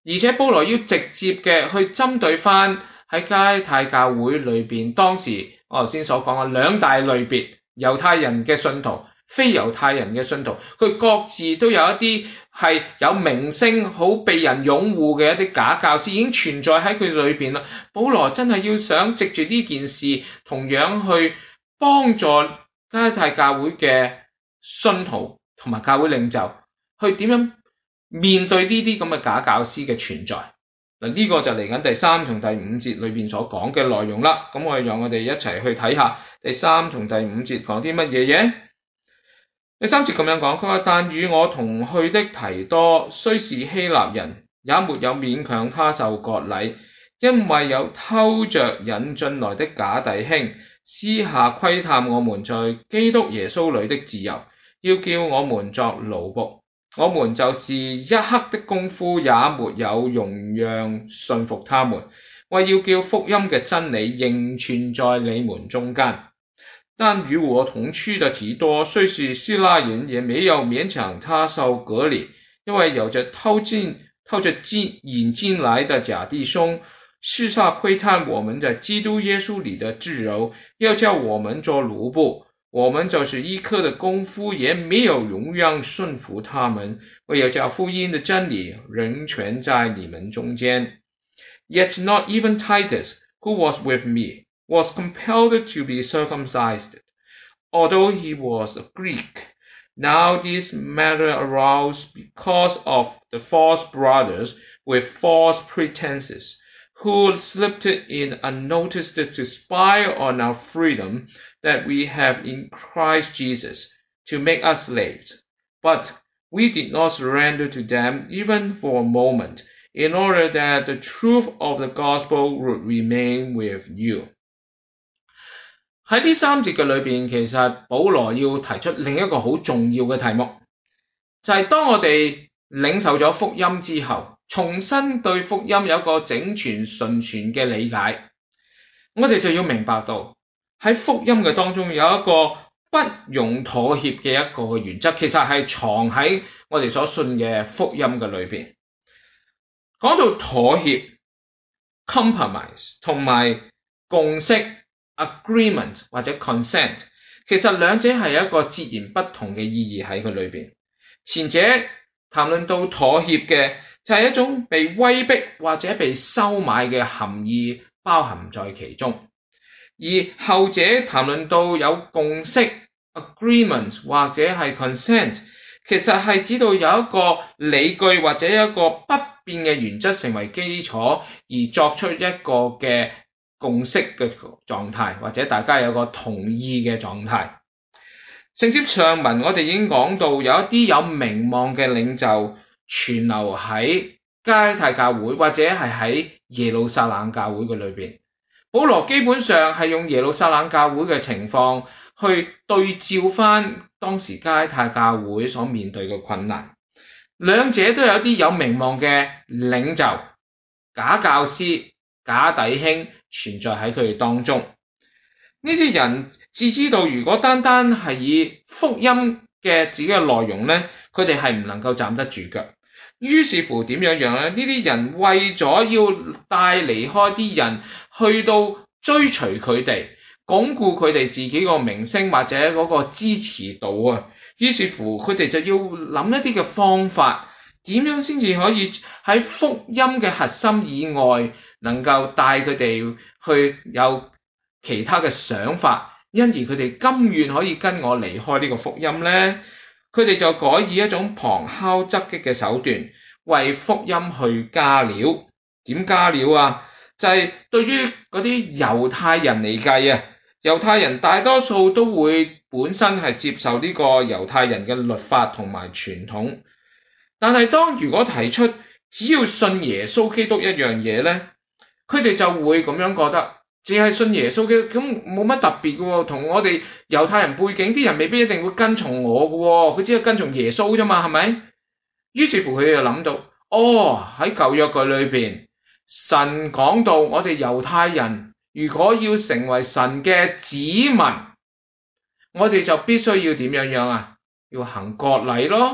而且保羅要直接嘅去針對翻喺加拉太教會裏邊當時我頭先所講嘅兩大類別，猶太人嘅信徒、非猶太人嘅信徒，佢各自都有一啲係有名聲、好被人擁護嘅一啲假教師已經存在喺佢裏邊啦。保羅真係要想藉住呢件事，同樣去幫助加拉太教會嘅信徒同埋教會領袖，去點樣面對呢啲咁嘅假教師嘅存在。嗱，呢個就嚟緊第三同第五節裏邊所講嘅內容啦。咁我哋讓我哋一齊去睇下第三同第五節講啲乜嘢嘢。第三節咁樣講，佢話：但與我同去的提多，雖是希臘人，也沒有勉強他受割禮，因為有偷着引進來的假弟兄，私下窺探我們在基督耶穌裏的自由，要叫我們作奴僕。我們就是一刻的功夫也沒有容讓信服他們，為要叫福音嘅真理仍存在你們中間。但與我同去的提多，雖是希臘人，也沒有勉強他受割禮，因為有着偷進偷着進引進來的假弟兄，私下窺探我們在基督耶穌裏的自由，要叫我們做奴僕。我們就是一刻的功夫也沒有容讓順服他們，為要叫福音的真理仍存在你們中間。Yet not even Titus, who was with me, was compelled to be circumcised, although he was a Greek. Now this matter arose because of the false brothers with false pretenses, who slipped in unnoticed to spy on our freedom that we have in Christ Jesus, to make us slaves. But we did not surrender to them even for a moment, in order that the truth of the gospel would remain with you. 喺呢三節嘅裏邊，其實保羅要提出另一個好重要嘅題目，就係、是、當我哋領受咗福音之後，重新對福音有一個整全順全嘅理解，我哋就要明白到喺福音嘅當中有一個不容妥協嘅一個原則，其實係藏喺我哋所信嘅福音嘅裏邊。講到妥協 compromise 同埋共識 agreement 或者 consent， 其實兩者係有一個截然不同嘅意義喺佢裏邊。前者談論到妥協嘅就係一種被威逼或者被收買嘅含義包含在其中，而後者談論到有共識 agreement 或者係 consent， 其實係指到有一個理據或者一個不變嘅原則成為基礎而作出一個嘅共識嘅狀態，或者大家有個同意嘅狀態。承接上文我哋已經講到有一啲有名望嘅領袖存留喺加拉太教會或者係喺耶路撒冷教會嘅裏邊，保羅基本上係用耶路撒冷教會嘅情況去對照翻當時加拉太教會所面對嘅困難。兩者都有啲有名望嘅領袖、假教師、假弟兄存在喺佢哋當中。呢啲人只知道如果單單係以福音嘅自己嘅內容咧，佢哋係唔能夠站得住腳。於是乎點樣樣咧？呢啲人為咗要帶離開啲人去到追隨佢哋，鞏固佢哋自己個名聲或者嗰個支持度啊。於是乎佢哋就要諗一啲嘅方法，點樣先至可以喺福音嘅核心以外，能夠帶佢哋去有其他嘅想法，因而佢哋甘願可以跟我離開呢個福音呢？佢哋就改以一種旁敲側擊嘅手段，為福音去加料。點加料啊？就係、是、對於嗰啲猶太人嚟計啊，猶太人大多數都會本身係接受呢個猶太人嘅律法同埋傳統，但係當如果提出只要信耶穌基督一樣嘢咧，佢哋就會咁樣覺得，只係信耶穌基督咁冇乜特別嘅喎，同我哋猶太人背景啲人未必一定會跟從我嘅喎，佢只係跟從耶穌啫嘛，係咪？於是乎佢哋就諗到，哦，喺舊約句裏邊，神講到我哋猶太人如果要成為神嘅子民，我哋就必須要點樣樣啊？要行割禮咯，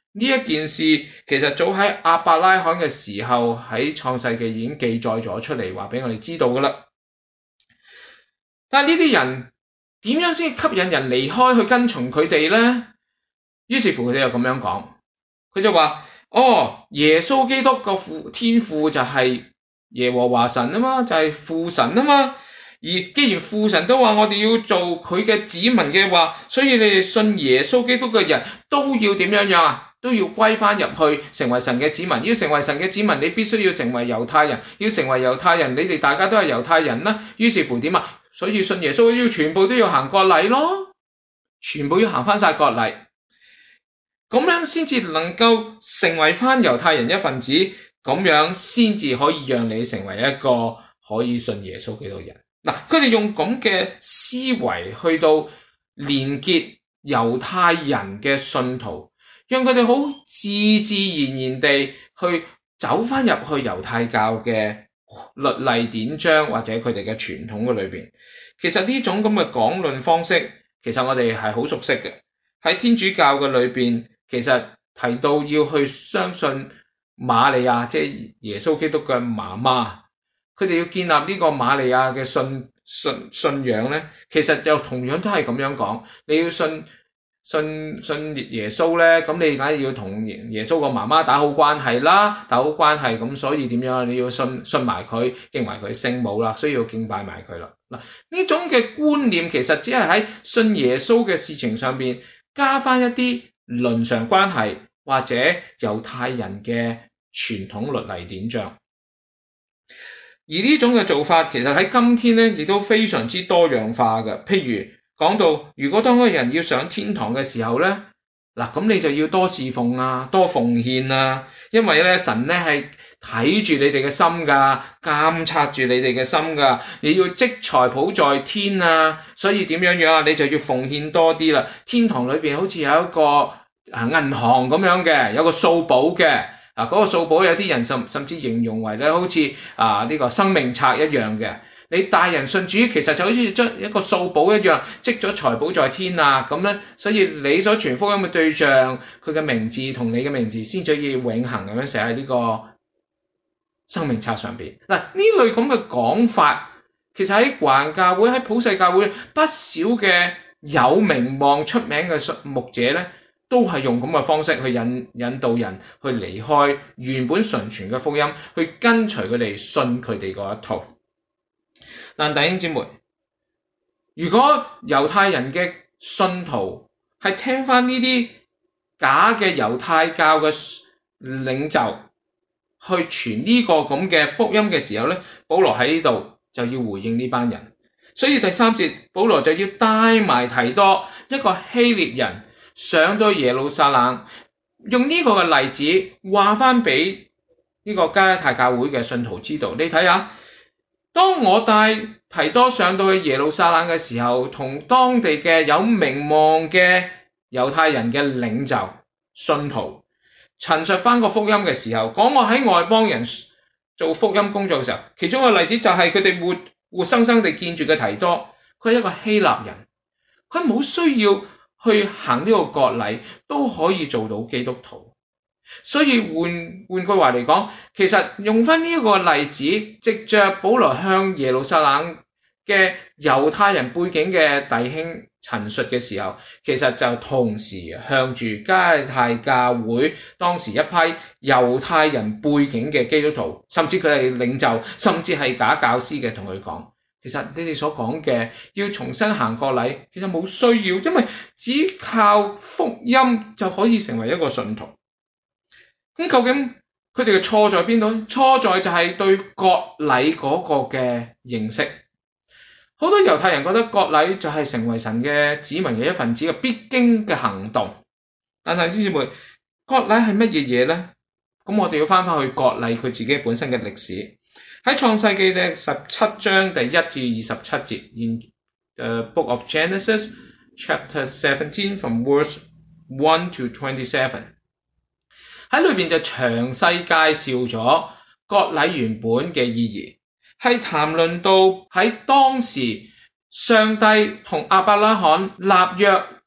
呢一件事其實早喺亞伯拉罕嘅時候喺創世記已經記載咗出嚟，話俾我哋知道噶啦。但係呢啲人點樣先吸引人離開去跟從佢哋咧？於是乎佢哋又咁樣講，佢就話：哦，耶穌基督個父天父就係耶和華神啊嘛，就係父神啊嘛。而既然父神都話我哋要做佢嘅子民嘅話，所以你哋信耶穌基督嘅人都要點樣樣啊？都要歸翻入去，成為神嘅子民。要成為神嘅子民，你必須要成為猶太人。要成為猶太人，你哋大家都係猶太人啦。於是乎點啊？所以信耶穌要全部都要行割禮咯，全部要行翻晒割禮，咁樣先至能夠成為翻猶太人一份子，咁樣先至可以讓你成為一個可以信耶穌基督嘅人。嗱，佢哋用咁嘅思維去到連結猶太人嘅信徒，讓佢哋好自自然然地去走翻入去猶太教嘅律例典章或者佢哋嘅傳統嘅裏邊。其實呢種咁嘅講論方式，其實我哋係好熟悉嘅。喺天主教嘅裏邊，其實提到要去相信瑪利亞，即係耶穌基督嘅媽媽，佢哋要建立呢個瑪利亞嘅信信信仰咧，其實就同樣都係咁樣講。你要信信信耶穌咧，咁你梗係要同耶穌個媽媽打好關係啦，打好關係，咁所以點樣？你要信信埋佢，敬埋佢聖母啦，需要敬拜埋佢啦。嗱，呢種嘅觀念其實只係喺信耶穌嘅事情上邊加翻一啲倫常關係或者猶太人嘅傳統律例典章。而呢種嘅做法其實喺今天咧亦都非常之多樣化嘅。譬如講到，如果當個人要上天堂嘅時候咧，嗱，咁你就要多侍奉啊，多奉獻啊，因為咧神咧係睇住你哋嘅心噶，監察住你哋嘅心噶，你要積財寶在天啊，所以點樣樣啊，你就要奉獻多啲啦。天堂裏邊好似有一個啊銀行咁樣嘅，有個數簿嘅，啊嗰個數簿有啲人甚甚至形容為咧好似啊呢個生命冊一樣嘅。你帶人信主，其實就好似將一個數簿一樣，積咗財寶在天啊，咁咧，所以你所傳福音嘅對象，佢嘅名字同你嘅名字先至可以永恆咁樣寫喺呢個生命冊上邊。嗱，呢類咁嘅講法，其實喺華人教會、喺普世教會不少嘅有名望出名嘅牧者咧，都係用咁嘅方式去引引導人去離開原本純全嘅福音，去跟隨佢哋信佢哋嗰一套。但弟兄姊妹，如果猶太人嘅信徒係聽翻呢啲假嘅猶太教嘅領袖去傳呢個咁嘅福音嘅時候咧，保羅喺呢度就要回應呢班人。所以第三節，保羅就要帶埋提多一個希臘人上到耶路撒冷，用呢個嘅例子話翻俾呢個加拉太教會嘅信徒知道。你睇下，當我帶提多上到去耶路撒冷嘅時候，同當地嘅有名望嘅猶太人嘅領袖信徒陳述翻個福音嘅時候，講我喺外邦人做福音工作嘅時候，其中一個例子就係佢哋活活生生地見住嘅提多，佢係一個希臘人，佢冇需要去行呢個割禮都可以做到基督徒。所以換換句話嚟講，其實用翻呢一個例子，藉着保羅向耶路撒冷嘅猶太人背景嘅弟兄陳述嘅時候，其實就同時向住加拉太教會當時一批猶太人背景嘅基督徒，甚至佢係領袖，甚至係假教師嘅，同佢講，其實你哋所講嘅要重新行割禮，其實冇需要，因為只靠福音就可以成為一個信徒。咁究竟佢哋嘅錯在邊度？錯在就係對割禮嗰個嘅認識。好多猶太人覺得割禮就係成為神嘅子民嘅一份子嘅必經嘅行動。但係弟兄姊妹，割禮係乜嘢嘢咧？咁我哋要翻返去割禮佢自己本身嘅歷史。喺創世記嘅十七章第一至二十七節 ，in the book of Genesis chapter seventeen from verse one to twenty-seven。喺裏邊就詳細介紹咗割禮原本嘅意義，係談論到喺當時上帝同亞伯拉罕立約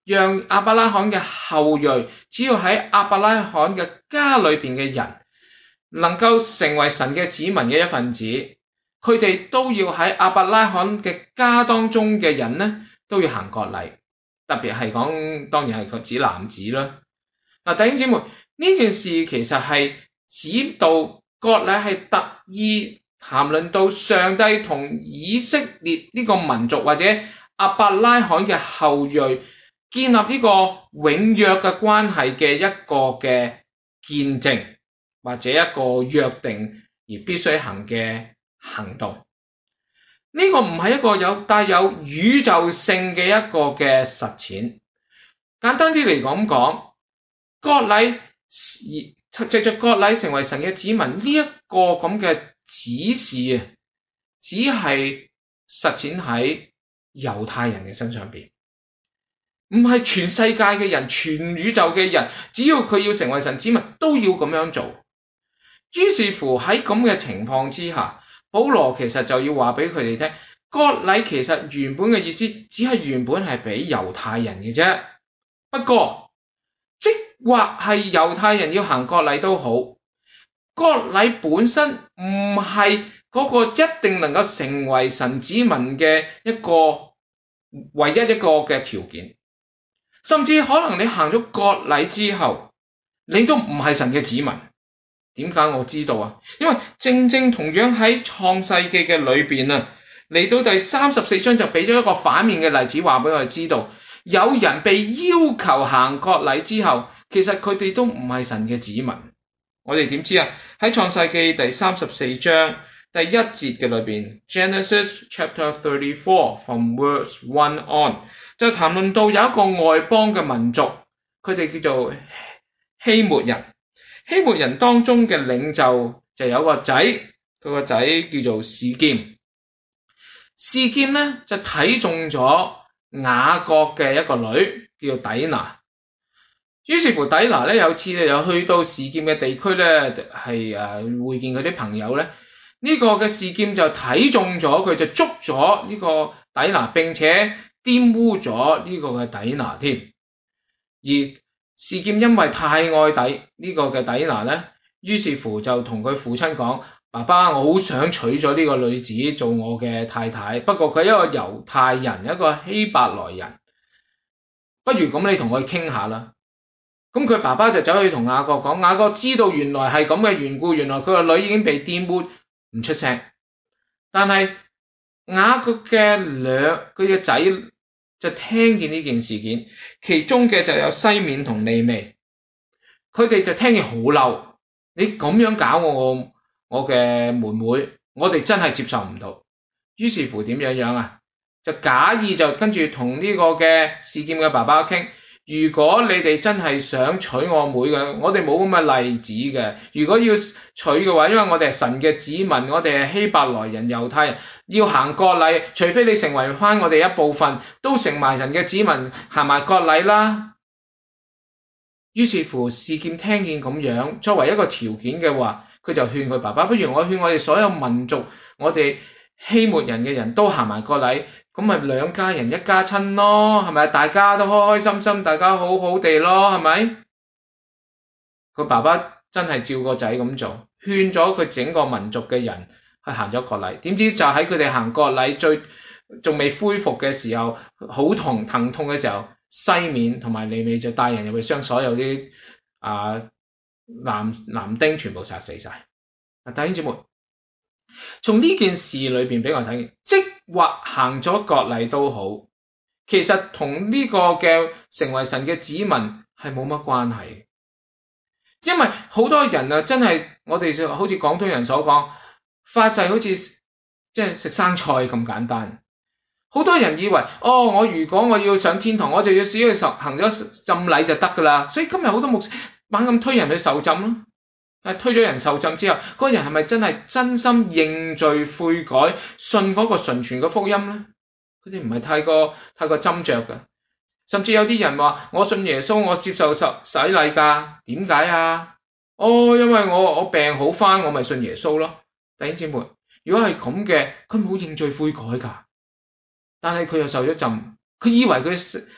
讓亞伯拉罕嘅後裔，只要喺亞伯拉罕嘅家裏邊嘅人，能夠成為神嘅子民嘅一份子，佢哋都要喺亞伯拉罕嘅家當中嘅人呢，都要行割禮。特別係講，當然係佢指男子啦。嗱，弟兄姊妹，呢件事其實係指到割禮係特意談論到上帝同以色列呢個民族或者亞伯拉罕嘅後裔建立呢個永約嘅關係嘅一個嘅見證，或者一個約定而必須行嘅行動。呢、這個唔係一個有帶有宇宙性嘅一個嘅實踐。簡單啲嚟講講，割禮而藉着割禮成為神嘅子民呢一個咁嘅指示啊，只係實踐喺猶太人嘅身上邊，唔係全世界嘅人、全宇宙嘅人，只要佢要成為神子民，都要咁樣做。於是乎喺咁嘅情況之下，保羅其實就要話俾佢哋聽，割禮其實原本嘅意思，只係原本係俾猶太人嘅啫。不過，即或係猶太人要行割禮都好，割禮本身唔係嗰個一定能夠成為神子民嘅一個唯一一個嘅條件。甚至可能你行咗割禮之後，你都唔係神嘅子民。點解我知道啊？因為正正同樣喺創世記嘅裏邊啊，嚟到第三十四章就俾咗一個反面嘅例子，話俾我哋知道，有人被要求行割禮之後，其實佢哋都唔係神嘅子民。我哋點知啊？喺創世記第三十四章第一節嘅裏邊 ，Genesis chapter thirty-four from verse one on， 就談論到有一個外邦嘅民族，佢哋叫做希末人。希末人當中嘅領袖就有個仔，佢個仔叫做示劍。示劍咧就睇中咗雅各嘅一個女，叫做底拿。於是乎底拿咧有次咧又去到示劍嘅地區咧，係誒會見佢啲朋友咧。呢、這個嘅示劍就睇中咗佢，就捉咗呢個底拿，並且玷污咗呢個嘅底拿添。而示劍因為太愛底呢個嘅底拿咧，於是乎就同佢父親講：爸爸，我好想娶咗呢個女子做我嘅太太，不過佢係一個猶太人，一個希伯來人，不如咁你同我傾下啦。咁佢爸爸就走去同雅各講，雅各知道原來係咁嘅緣故，原來佢個女已經被玷污，唔出聲。但係雅各嘅兩佢嘅仔就聽見呢件事件，其中嘅就有西面同利未，佢哋就聽見好嬲，你咁樣搞我我嘅妹妹，我哋真係接受唔到。於是乎點樣樣啊？就假意就跟住同呢個嘅示劍嘅爸爸傾，如果你哋真係想娶我妹嘅，我哋冇咁嘅例子嘅。如果要娶嘅話，因為我哋係神嘅子民，我哋係希伯來人、猶太人，要行割禮，除非你成為翻我哋一部分，都成埋神嘅子民，行埋割禮啦。於是乎，示劍聽見咁樣，作為一個條件嘅話，佢就勸佢爸爸，不如我勸我哋所有民族，我哋希末人嘅人都行埋割禮，咁咪兩家人一家親咯，係咪？大家都開開心心，大家好好地咯，係咪？佢爸爸真係照個仔咁做，勸咗佢整個民族嘅人去行咗割禮。點知就喺佢哋行割禮最仲未恢復嘅時候，好痛疼痛嘅時候，西面同埋利未就帶人入去將所有啲啊、呃、男男丁全部殺死晒。嗱，弟兄姊妹，從呢件事裏邊俾我睇見，即或行咗割禮都好，其實同呢個嘅成為神嘅子民係冇乜關係。因為好多人啊，真係我哋就好似廣東人所講，發誓好似即係食生菜咁簡單。好多人以為，哦，我如果我要上天堂，我就要只要受行咗浸禮就得噶啦。所以今日好多牧師猛咁推人去受浸咯。但推咗人受浸之後，嗰個人係咪真係真心認罪悔改，信嗰個純全嘅福音咧？佢哋唔係太過太過斟酌噶。甚至有啲人話：我信耶穌，我接受洗洗禮噶。點解啊？哦，因為我我病好翻，我咪信耶穌咯。弟兄姊妹，如果係咁嘅，佢冇認罪悔改噶，但係佢又受咗浸，佢以為佢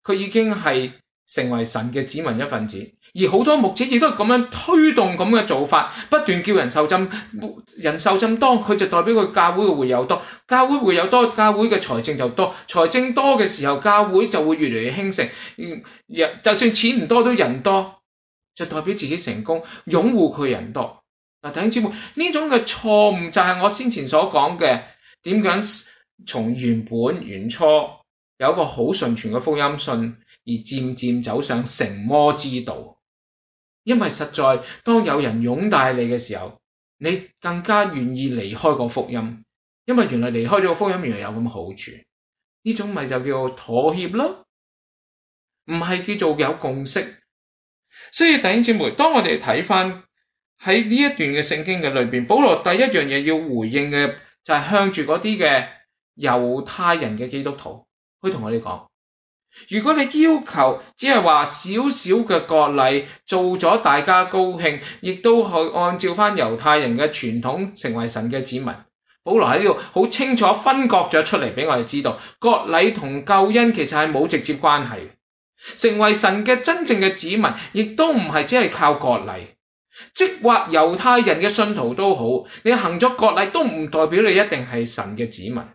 佢已經係成為神嘅子民一份子。而好多牧者亦都係咁樣推動咁嘅做法，不斷叫人受浸，人受浸多，佢就代表佢教會嘅會友多，教會會友多，教會嘅財政就多，財政多嘅時候，教會就會越嚟越興盛。就算錢唔多都人多，就代表自己成功，擁護佢人多。嗱，弟兄姊妹，呢種嘅錯誤就係我先前所講嘅，點樣從原本原初有一個好順傳嘅福音信，而漸漸走上成魔之道。因為實在當有人擁戴你嘅時候，你更加願意離開個福音，因為原來離開咗個福音原來有咁嘅好處。呢種咪就叫做妥協咯，唔係叫做有共識。所以弟兄姊妹，當我哋睇翻喺呢一段嘅聖經嘅裏邊，保羅第一樣嘢要回應嘅就係向住嗰啲嘅猶太人嘅基督徒，去同我哋講。如果你要求只係話少少嘅割禮做咗大家高興，亦都去按照翻猶太人嘅傳統成為神嘅子民，保羅喺呢度好清楚分割咗出嚟俾我哋知道，割禮同救恩其實係冇直接關係。成為神嘅真正嘅子民，亦都唔係只係靠割禮，即或猶太人嘅信徒都好，你行咗割禮都唔代表你一定係神嘅子民。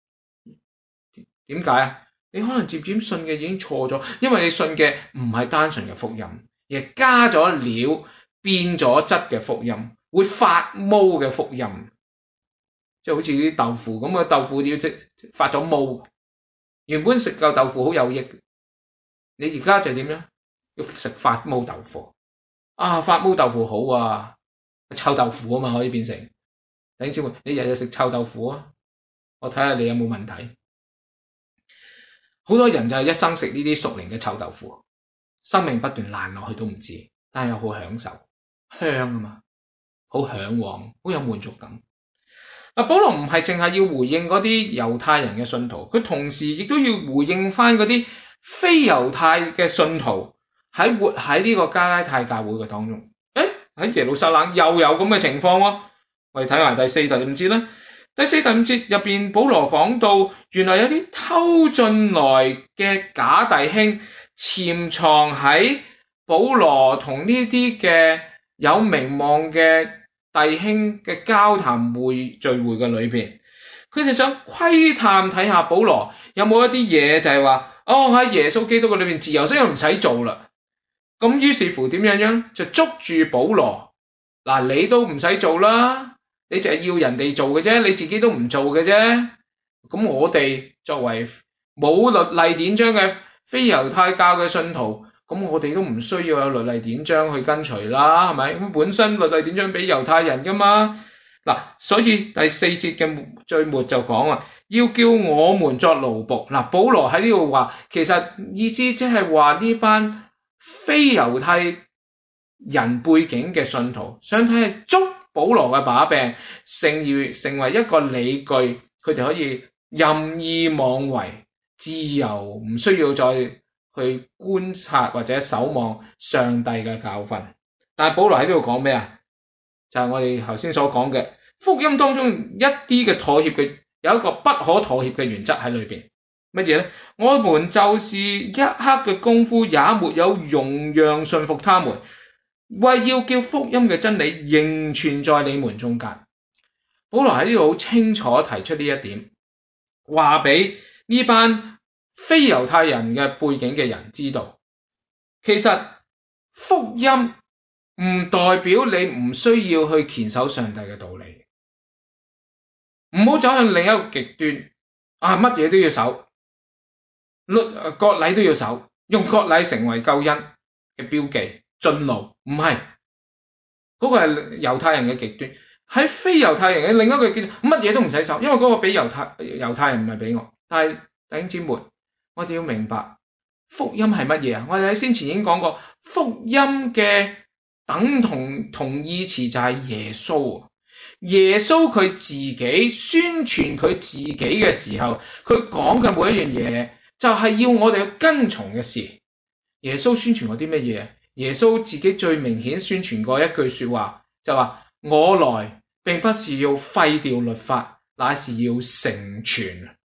點解啊？你可能漸漸信嘅已經錯咗，因為你信嘅唔係單純嘅福音，而係加咗料變咗質嘅福音，會發毛嘅福音，即係好似啲豆腐咁嘅豆腐，要即發咗毛。原本食嚿豆腐好有益，你而家就點樣？要食發毛豆腐啊！發毛豆腐好啊，臭豆腐啊嘛，可以變成。弟兄姊妹，你日日食臭豆腐啊？我睇下你有冇問題。好多人就係一生食呢啲屬靈嘅臭豆腐，生命不斷爛落去都唔知，但係又好享受，香啊嘛，好嚮往，好有滿足感。嗱，保羅唔係淨係要回應嗰啲猶太人嘅信徒，佢同時亦都要回應翻嗰啲非猶太嘅信徒喺活喺呢個加拉太教會嘅當中。誒，喺耶路撒冷又有咁嘅情況喎。我哋睇埋第四、第五節啦。第四、第五節入邊，保羅講到原來有啲偷進來嘅假弟兄潛藏喺保羅同呢啲嘅有名望嘅弟兄嘅交談會聚會嘅裏邊，佢哋想窺探睇下保羅有冇一啲嘢就係話，哦，喺耶穌基督嘅裏邊自由，所以唔使做啦。咁於是乎點樣樣就捉住保羅，嗱，你都唔使做啦。你就係要人哋做嘅啫，你自己都唔做嘅啫。咁我哋作為冇律例典章嘅非猶太教嘅信徒，咁我哋都唔需要有律例典章去跟隨啦，係咪？咁本身律例典章俾猶太人噶嘛。嗱，所以第四節嘅最末就講啊，要叫我們作奴僕。嗱，保羅喺呢度話，其實意思即係話呢班非猶太人背景嘅信徒，想睇係捉保羅嘅把柄，成而成為一個理據，佢哋可以任意妄為，自由，唔需要再去觀察或者守望上帝嘅教訓。但係保羅喺呢度講咩啊？就係、是、我哋頭先所講嘅福音當中一啲嘅妥協嘅，有一個不可妥協嘅原則喺裏邊。乜嘢咧？我們就是一刻嘅功夫也沒有容讓順服他們，為要叫福音嘅真理仍存在你們中間。保羅喺呢度好清楚提出呢一點，話俾呢班非猶太人嘅背景嘅人知道，其實福音唔代表你唔需要去堅守上帝嘅道理，唔好走向另一個極端啊！乜嘢都要守，律割禮都要守，用割禮成為救恩嘅標記。進路唔係嗰個係猶太人嘅極端，喺非猶太人嘅另一個極端，乜嘢都唔使守，因為嗰個俾猶太猶太人唔係俾我。但係弟兄姊妹，我哋要明白福音係乜嘢啊？我哋喺先前已經講過，福音嘅等同同義詞就係耶穌。耶穌佢自己宣傳佢自己嘅時候，佢講嘅每一樣嘢就係要我哋去跟從嘅事。耶穌宣傳過啲乜嘢？耶穌自己最明顯宣傳過一句說話，就話我來並不是要廢掉律法，乃是要成全。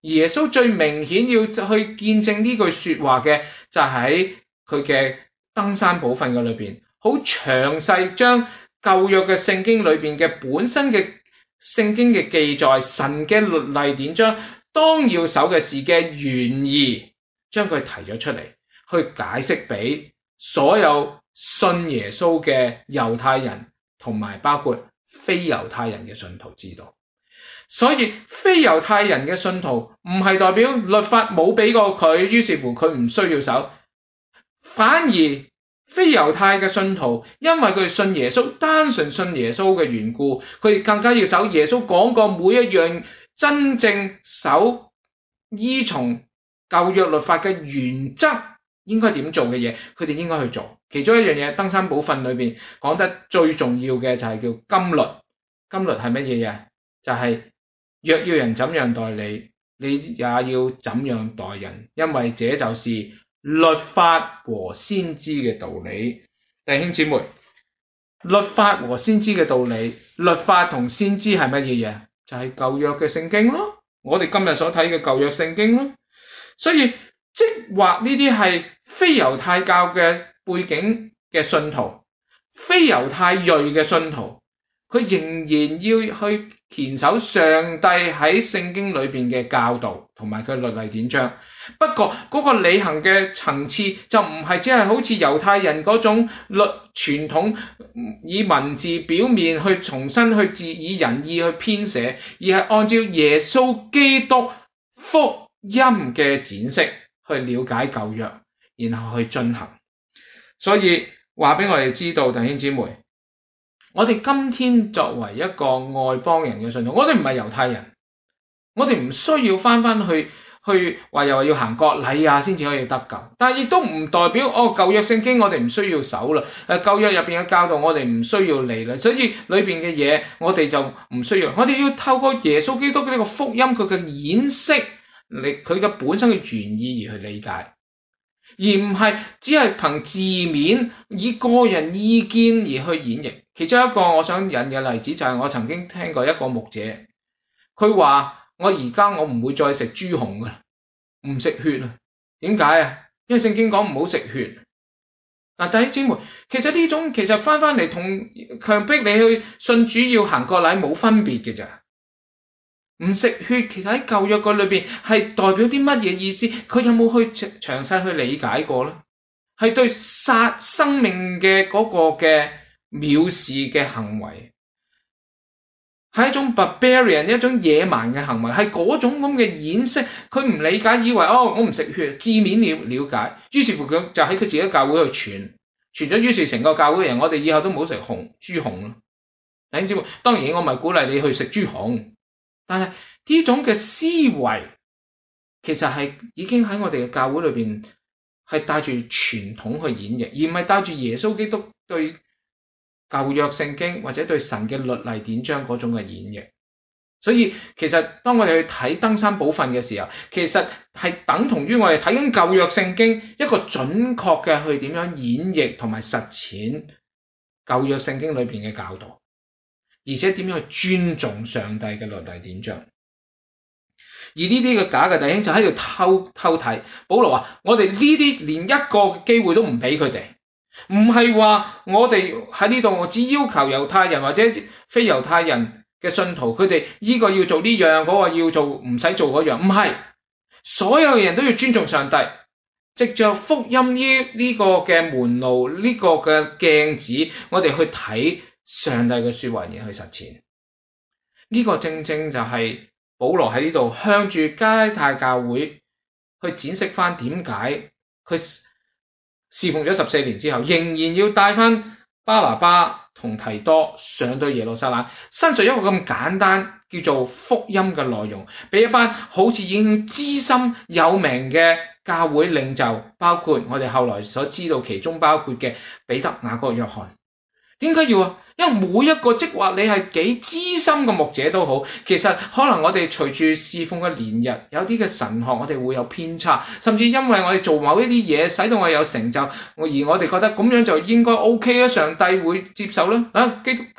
耶穌最明顯要去見證呢句説話嘅，就係喺佢嘅登山寶訓嘅裏邊，好詳細將舊約嘅聖經裏邊嘅本身嘅聖經嘅記載、神嘅律例典章、當要守嘅事嘅原意，將佢提咗出嚟，去解釋俾所有信耶穌嘅猶太人同埋包括非猶太人嘅信徒知道。所以非猶太人嘅信徒唔係代表律法冇俾過佢，於是乎佢唔需要守，反而非猶太嘅信徒因為佢哋信耶穌，單純信耶穌嘅緣故，佢哋更加要守耶穌講過每一樣真正守依從舊約律法嘅原則應該點做嘅嘢，佢哋應該去做。其中一樣嘢，登山寶訓裏邊講得最重要嘅就係叫金律。金律係乜嘢嘢？就係、是、若要人怎樣待你，你也要怎樣待人，因為這就是律法和先知嘅道理。弟兄姊妹，律法和先知嘅道理，律法同先知係乜嘢嘢？就係舊約嘅聖經咯，我哋今日所睇嘅舊約聖經咯。所以即或呢啲係非猶太教嘅背景嘅信徒，非猶太裔嘅信徒，佢仍然要去堅守上帝喺聖經裏邊嘅教導同埋佢律例典章。不過嗰個履行嘅層次就唔係只係好似猶太人嗰種律傳統，以文字表面去重新去自以人意去編寫，而係按照耶穌基督福音嘅展釋去了解舊約，然後去進行。所以話俾我哋知道，弟兄姊妹，我哋今天作為一個外邦人嘅信徒，我哋唔係猶太人，我哋唔需要翻翻去去話又話要行割禮啊先至可以得救，但係亦都唔代表哦舊約聖經我哋唔需要守啦，誒舊約入邊嘅教導我哋唔需要嚟啦，所以裏邊嘅嘢我哋就唔需要，我哋要透過耶穌基督嘅呢個福音佢嘅演釋，嚟佢嘅本身嘅原意而去理解，而唔係只係憑字面以個人意見而去演繹。其中一個我想引嘅例子就係我曾經聽過一個牧者，佢話我而家我唔會再食豬紅噶啦，唔食血啦。點解啊？因為聖經講唔好食血。嗱，弟兄姊妹，其實呢種其實翻翻嚟同強迫你去信主要行割禮冇分別嘅咋。唔食血其實喺舊約嗰裏邊係代表啲乜嘢意思？佢有冇去詳細去理解過咧？係對殺生命嘅嗰個嘅藐視嘅行為，係一種 barbarian 一種野蠻嘅行為，係嗰種咁嘅演釋。佢唔理解，以為哦我唔食血，字面了了解，於是乎佢就喺佢自己教會去傳傳咗，於是成個教會嘅人，我哋以後都唔好食紅豬紅咯。弟兄姊妹，當然我唔係鼓勵你去食豬紅，但係呢種嘅思維其實係已經喺我哋嘅教會裏邊係帶住傳統去演繹，而唔係帶住耶穌基督對舊約聖經或者對神嘅律例典章嗰種嘅演繹。所以其實當我哋去睇登山寶訓嘅時候，其實係等同於我哋睇緊舊約聖經一個準確嘅去點樣演繹同埋實踐舊約聖經裏邊嘅教導，而且點樣去尊重上帝嘅律例典章。而呢啲嘅假嘅弟兄就喺度偷偷睇。保羅話：我哋呢啲連一個機會都唔俾佢哋，唔係話我哋喺呢度我只要求猶太人或者非猶太人嘅信徒，佢哋呢個要做呢樣，嗰個要做唔使做嗰樣，唔係，所有人都要尊重上帝，藉着福音呢呢個嘅門路，呢個嘅鏡子，我哋去睇上帝嘅說話而去實踐。呢個正正就係保羅喺呢度向住加拉太教會去展示翻點解佢侍奉咗十四年之後，仍然要帶翻巴拿巴同提多上到耶路撒冷，身上一個咁簡單叫做福音嘅內容，俾一班好似已經資深有名嘅教會領袖，包括我哋後來所知道其中包括嘅彼得、雅各、約翰。點解要啊？因為每一個即或你係幾資深嘅牧者都好，其實可能我哋隨住侍奉嘅年日，有啲嘅神學我哋會有偏差，甚至因為我哋做某一啲嘢，使到我哋有成就，而我哋覺得咁樣就應該 OK 啦，上帝會接受啦。啊，基督教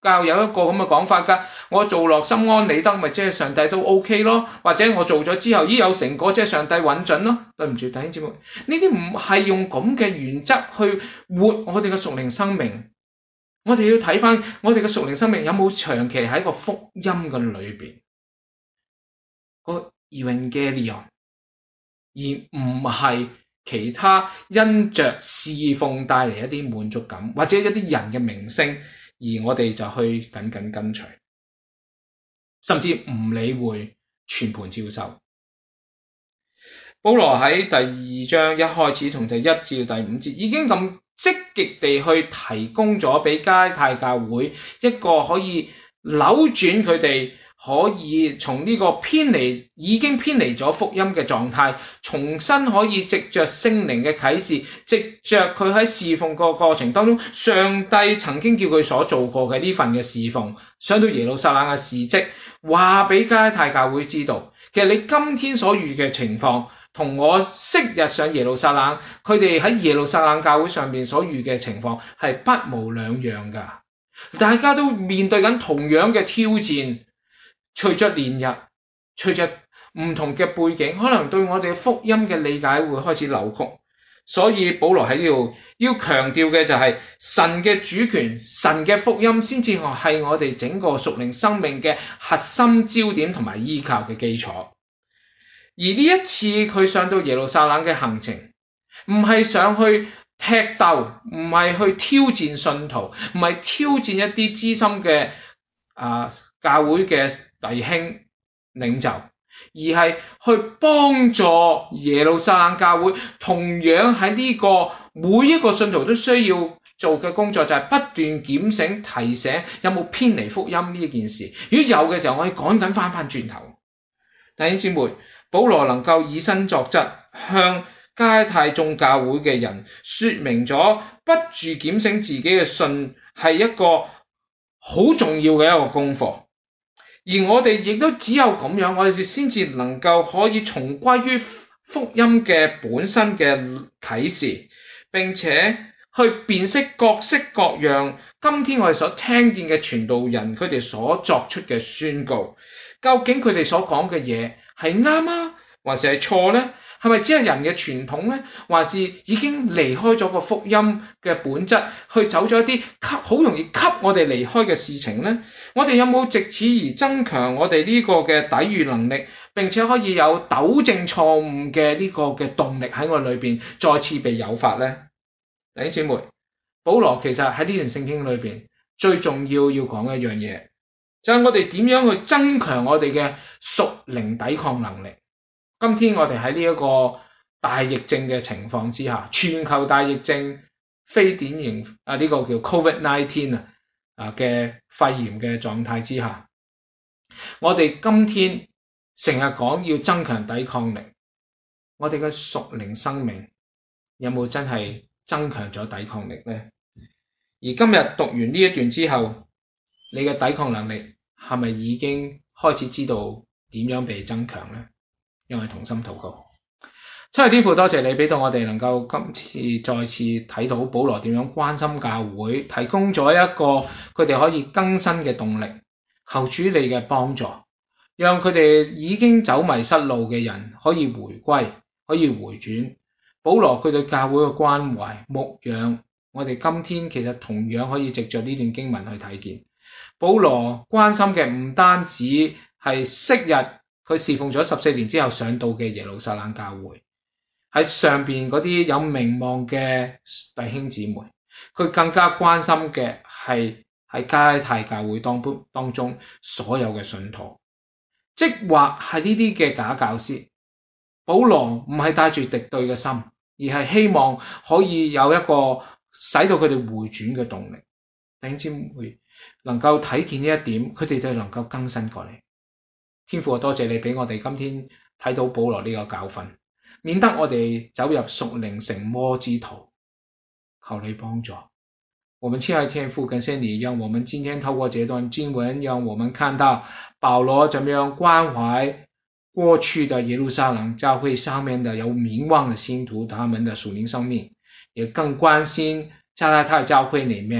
教有一個咁嘅講法㗎，我做落心安理得，咪即係上帝都 OK 咯，或者我做咗之後依有成果，即係上帝允准咯。對唔住弟兄姊妹，呢啲唔係用咁嘅原則去活我哋嘅屬靈生命。我哋要睇翻我哋嘅屬靈生命有冇長期喺個福音嘅裏邊，個 evangelion，而唔係其他因着侍奉帶嚟一啲滿足感，或者一啲人嘅名聲，而我哋就去緊緊跟隨，甚至唔理會全盤照收。保羅喺第二章一開始從第一至第五節已經咁積極地去提供咗俾加拉太教會一個可以扭轉佢哋可以從呢個偏離已經偏離咗福音嘅狀態，重新可以藉着聖靈嘅啟示，藉着佢喺侍奉個過程當中，上帝曾經叫佢所做過嘅呢份嘅侍奉，上到耶路撒冷嘅事蹟，話俾加拉太教會知道，其實你今天所遇嘅情況，同我昔日上耶路撒冷，佢哋喺耶路撒冷教會上面所遇嘅情況係不無兩樣噶，大家都面對緊同樣嘅挑戰。隨着年日，隨着唔同嘅背景，可能對我哋福音嘅理解會開始扭曲，所以保羅喺呢度要強調嘅就係神嘅主權，神嘅福音先至係我哋整個屬靈生命嘅核心焦點同埋依靠嘅基礎。而呢一次佢上到耶路撒冷嘅行程，唔係想去踢鬥，唔係去挑戰信徒，唔係挑戰一啲資深嘅啊教會嘅弟兄領袖，而係去幫助耶路撒冷教會，同樣喺呢個每一個信徒都需要做嘅工作，就係不斷檢醒提醒有冇偏離福音呢一件事。如果有嘅時候，我哋趕緊翻翻轉頭。弟兄姊妹，保羅能夠以身作則，向加拉太眾教會嘅人說明咗不住檢醒自己嘅信係一個好重要嘅一個功課。而我哋亦都只有咁樣，我哋先至能夠可以重歸於福音嘅本身嘅啟示，並且去辨識各式各樣今天我哋所聽見嘅傳道人佢哋所作出嘅宣告，究竟佢哋所講嘅嘢係啱啊，還是係錯呢？係咪只係人嘅傳統呢？還是已經離開咗個福音嘅本質，去走咗一啲吸好容易吸我哋離開嘅事情呢？我哋有冇藉此而增強我哋呢個嘅抵禦能力，並且可以有糾正錯誤嘅呢個嘅動力喺我裏邊再次被誘發呢？弟兄姊妹，保羅其實喺呢段聖經裏邊最重要要講一樣嘢，就係我哋點樣去增強我哋嘅屬靈抵抗能力。今天我哋喺呢一個大疫症嘅情況之下，全球大疫症非典型啊，呢個叫 covid 十九 啊啊嘅肺炎嘅狀態之下，我哋今天成日講要增強抵抗力，我哋嘅屬靈生命有冇真係增強咗抵抗力呢？而今日讀完呢一段之後，你嘅抵抗能力係咪已經開始知道點樣被增強呢？讓我哋同心禱告。親愛天父，多謝你俾到我哋能夠今次再次睇到保羅點樣關心教會，提供咗一個佢哋可以更新嘅動力。求主你嘅幫助，讓佢哋已經走迷失路嘅人可以回歸，可以回轉。保羅佢對教會嘅關懷牧養，我哋今天其實同樣可以藉着呢段經文去睇見。保羅關心嘅唔單止係昔日佢侍奉咗十四年之後上到嘅耶路撒冷教會，喺上邊嗰啲有名望嘅弟兄姊妹，佢更加關心嘅係喺加拉太教會當當中所有嘅信徒，即或係呢啲嘅假教師。保羅唔係帶住敵對嘅心，而係希望可以有一個使到佢哋回轉嘅動力。弟兄姊妹能夠睇見呢一點，佢哋就能夠更新過嚟。天父，多謝你俾我哋今天睇到保羅呢個教訓，免得我哋走入屬靈成魔之途。求你幫助我們，親愛天父，感謝你讓我們今天透過這段經文，讓我們看到保羅怎麼樣關懷過去的耶路撒冷教會上面的有名望的信徒，他們的屬靈生命，也更關心加拉太教會裏面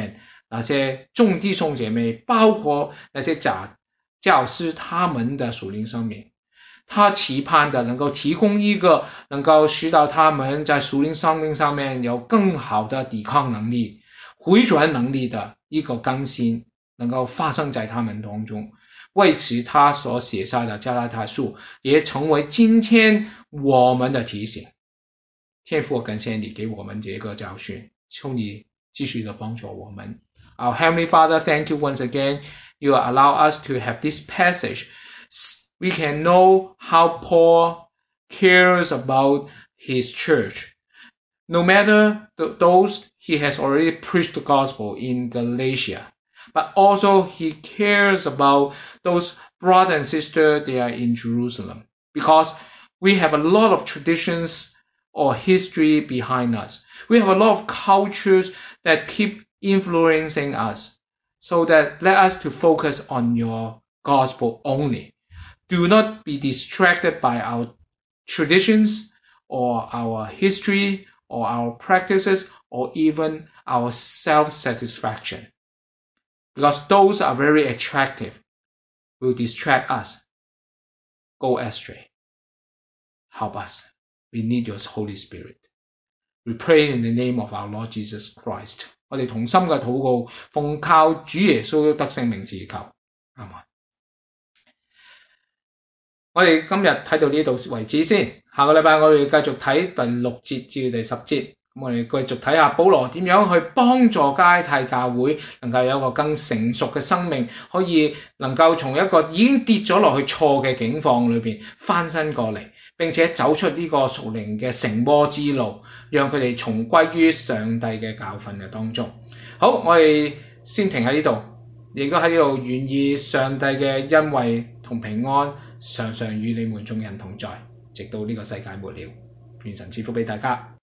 那些眾弟兄姐妹，包括那些假教師他們的屬靈生命，他期盼的能夠提供一個能夠使到他們在屬靈生命上面有更好的抵抗能力、回轉能力的一個更新，能夠發生在他們當中。為此他所寫下的加拉太書也成為今天我們的提醒。天父，感謝你給我們這個教訓，求你繼續的幫助我們。Our Heavenly Father, thank you once again. You allow us to have this passage. We can know how Paul cares about his church. No matter th- those he has already preached the gospel in Galatia, but also he cares about those brothers and sisters they are in Jerusalem, because we have a lot of traditions or history behind us. We have a lot of cultures that keep influencing us, so that let us to focus on your gospel only. Do not be distracted by our traditions or our history or our practices or even our self-satisfaction, because those are very attractive, will distract us, go astray. Help us. We need your Holy Spirit. We pray in the name of our Lord Jesus Christ. 我哋同心嘅禱告，奉靠主耶穌得勝名字求，阿們。我哋今日睇到呢度為止先，下個禮拜我哋繼續睇第六節至第十節。咁我哋繼續睇下保羅點樣去幫助加拉太教會能夠有一個更成熟嘅生命，可以能夠從一個已經跌咗落去錯嘅境況裏邊翻身過嚟，並且走出呢個屬靈嘅成魔之路，讓佢哋重歸於上帝嘅教訓嘅當中。好，我哋先停喺呢度，亦都喺呢度願意上帝嘅恩惠同平安常常與你們眾人同在，直到呢個世界末了。願神賜福俾大家。